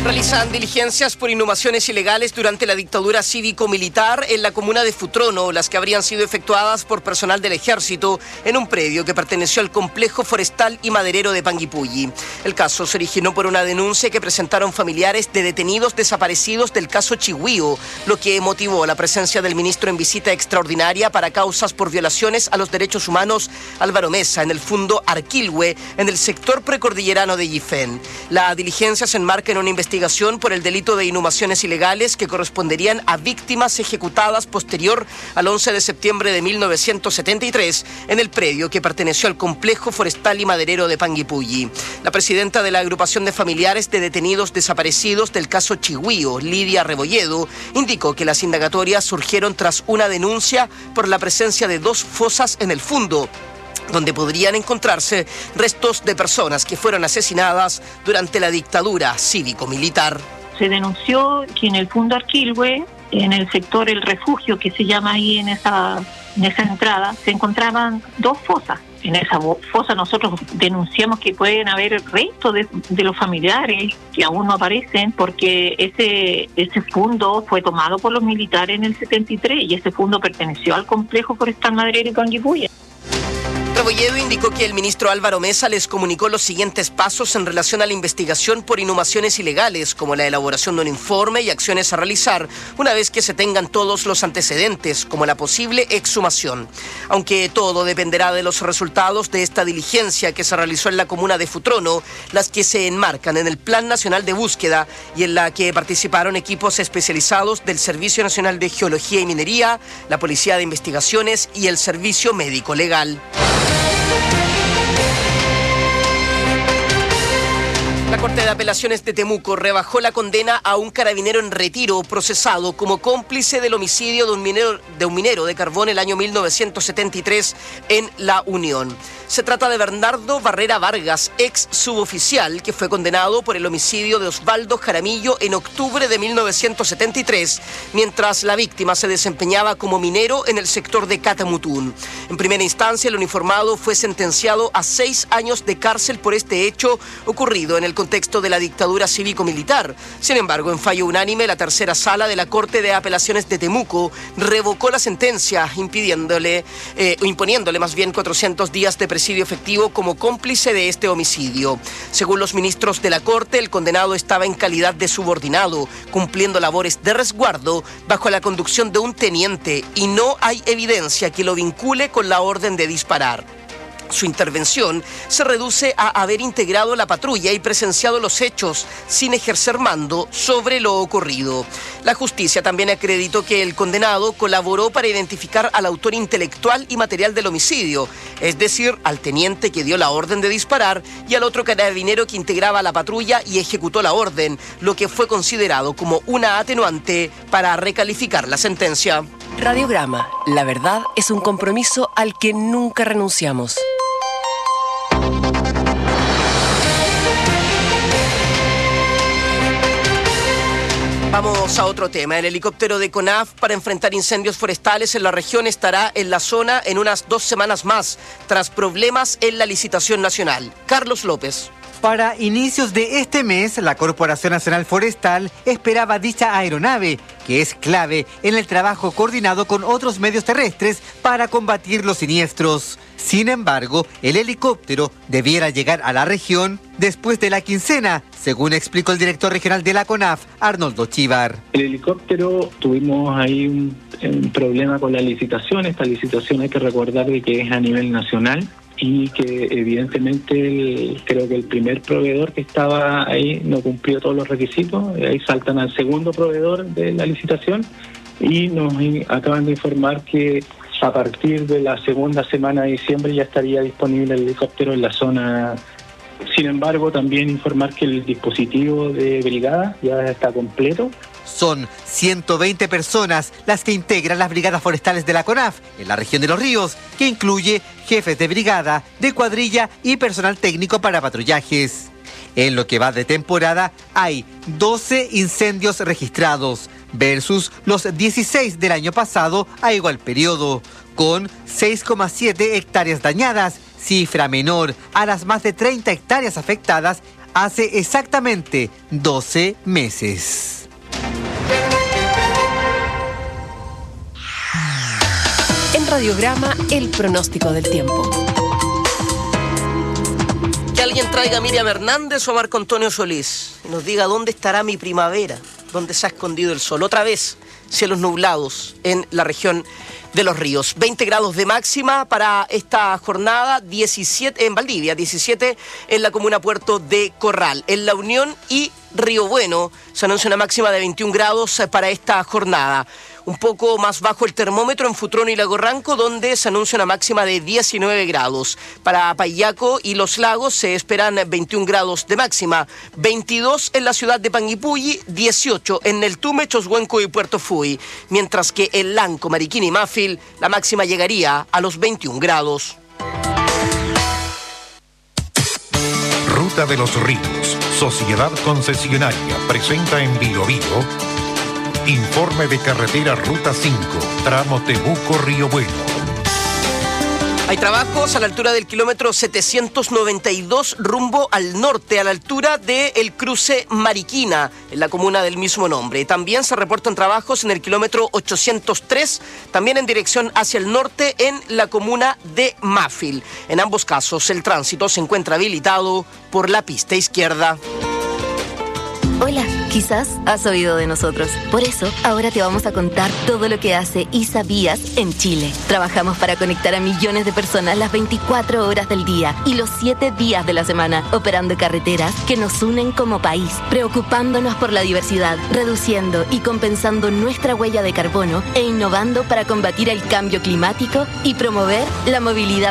S26: Realizan diligencias por inhumaciones ilegales durante la dictadura cívico-militar en la comuna de Futrono, las que habrían sido efectuadas por personal del ejército en un predio que perteneció al complejo forestal y maderero de Panguipulli. El caso se originó por una denuncia que presentaron familiares de detenidos desaparecidos del caso Chigüío, lo que motivó la presencia del ministro en visita extraordinaria para causas por violaciones a los derechos humanos, Álvaro Mesa, en el fundo Arquilhue, en el sector precordillerano de Yifén. La diligencia se enmarca en una investigación investigación por el delito de inhumaciones ilegales que corresponderían a víctimas ejecutadas posterior al once de septiembre de mil novecientos setenta y tres en el predio que perteneció al complejo forestal y maderero de Panguipulli. La presidenta de la agrupación de familiares de detenidos desaparecidos del caso Chigüío, Lidia Rebolledo, indicó que las indagatorias surgieron tras una denuncia por la presencia de dos fosas en el fundo, donde podrían encontrarse restos de personas que fueron asesinadas durante la dictadura cívico-militar.
S1: Se denunció que en el fundo Arquilhue, en el sector El Refugio, que se llama ahí en esa, en esa entrada, se encontraban dos fosas. En esa fosa nosotros denunciamos que pueden haber restos de, de los familiares que aún no aparecen, porque ese, ese fundo fue tomado por los militares en el setenta y tres y ese fundo perteneció al complejo forestal maderero y Panguipulli.
S26: Rebolledo indicó que el ministro Álvaro Mesa les comunicó los siguientes pasos en relación a la investigación por inhumaciones ilegales, como la elaboración de un informe y acciones a realizar una vez que se tengan todos los antecedentes, como la posible exhumación. Aunque todo dependerá de los resultados de esta diligencia que se realizó en la comuna de Futrono, las que se enmarcan en el Plan Nacional de Búsqueda y en la que participaron equipos especializados del Servicio Nacional de Geología y Minería, la Policía de Investigaciones y el Servicio Médico Legal. La Corte de Apelaciones de Temuco rebajó la condena a un carabinero en retiro procesado como cómplice del homicidio de un minero de, un minero de carbón el año mil novecientos setenta y tres en La Unión. Se trata de Bernardo Barrera Vargas, ex suboficial, que fue condenado por el homicidio de Osvaldo Jaramillo en octubre de mil novecientos setenta y tres, mientras la víctima se desempeñaba como minero en el sector de Catamutún. En primera instancia, el uniformado fue sentenciado a seis años de cárcel por este hecho ocurrido en el contexto de la dictadura cívico-militar. Sin embargo, en fallo unánime, la tercera sala de la Corte de Apelaciones de Temuco revocó la sentencia, impidiéndole, eh, imponiéndole más bien cuatrocientos días de presidio efectivo como cómplice de este homicidio. Según los ministros de la Corte, el condenado estaba en calidad de subordinado, cumpliendo labores de resguardo bajo la conducción de un teniente y no hay evidencia que lo vincule con la orden de disparar. Su intervención se reduce a haber integrado la patrulla y presenciado los hechos sin ejercer mando sobre lo ocurrido. La justicia también acreditó que el condenado colaboró para identificar al autor intelectual y material del homicidio, es decir, al teniente que dio la orden de disparar y al otro carabinero que integraba la patrulla y ejecutó la orden, lo que fue considerado como una atenuante para recalificar la sentencia.
S2: Radiograma, la verdad es un compromiso al que nunca renunciamos.
S26: Vamos a otro tema. El helicóptero de CONAF para enfrentar incendios forestales en la región estará en la zona en unas dos semanas más, tras problemas en la licitación nacional. Carlos López.
S3: Para inicios de este mes, la Corporación Nacional Forestal esperaba dicha aeronave, que es clave en el trabajo coordinado con otros medios terrestres para combatir los siniestros. Sin embargo, el helicóptero debiera llegar a la región después de la quincena, según explicó el director regional de la CONAF, Arnoldo Chívar.
S6: El helicóptero, tuvimos ahí un, un problema con la licitación. Esta licitación hay que recordar de que es a nivel nacional y que evidentemente el, creo que el primer proveedor que estaba ahí no cumplió todos los requisitos. Ahí saltan al segundo proveedor de la licitación y nos acaban de informar que a partir de la segunda semana de diciembre ya estaría disponible el helicóptero en la zona. Sin embargo, también informar que el dispositivo de brigada ya está completo.
S3: Son ciento veinte personas las que integran las brigadas forestales de la CONAF en la región de Los Ríos, que incluye jefes de brigada, de cuadrilla y personal técnico para patrullajes. En lo que va de temporada hay doce incendios registrados versus los dieciséis del año pasado a igual periodo, con seis coma siete hectáreas dañadas, cifra menor a las más de treinta hectáreas afectadas hace exactamente doce meses.
S2: En Radiograma, el pronóstico del tiempo.
S26: Que alguien traiga a Miriam Hernández o a Marco Antonio Solís y nos diga dónde estará mi primavera, dónde se ha escondido el sol. Otra vez, cielos nublados en la región de Los Ríos. veinte grados de máxima para esta jornada, diecisiete en Valdivia, diecisiete en la comuna Puerto de Corral. En La Unión y Río Bueno se anuncia una máxima de veintiún grados para esta jornada. Un poco más bajo el termómetro en Futrón y Lago Ranco, donde se anuncia una máxima de diecinueve grados. Para Payaco y Los Lagos se esperan veintiún grados de máxima, veintidós en la ciudad de Panguipulli, dieciocho en Neltume, Choshuenco y Puerto Fui, mientras que en Lanco, Mariquina y Mafil la máxima llegaría a los veintiún grados.
S12: Ruta de los Ríos, Sociedad Concesionaria, presenta en Bio Bio informe de carretera Ruta cinco, tramo Temuco-Río Bueno.
S26: Hay trabajos a la altura del kilómetro setecientos noventa y dos rumbo al norte, a la altura del cruce Mariquina, en la comuna del mismo nombre. También se reportan trabajos en el kilómetro ochocientos tres, también en dirección hacia el norte, en la comuna de Mafil. En ambos casos, el tránsito se encuentra habilitado por la pista izquierda.
S20: Hola, quizás has oído de nosotros. Por eso, ahora te vamos a contar todo lo que hace ISA Vías en Chile. Trabajamos para conectar a millones de personas las veinticuatro horas del día y los siete días de la semana, operando carreteras que nos unen como país, preocupándonos por la diversidad, reduciendo y compensando nuestra huella de carbono e innovando para combatir el cambio climático y promover la movilidad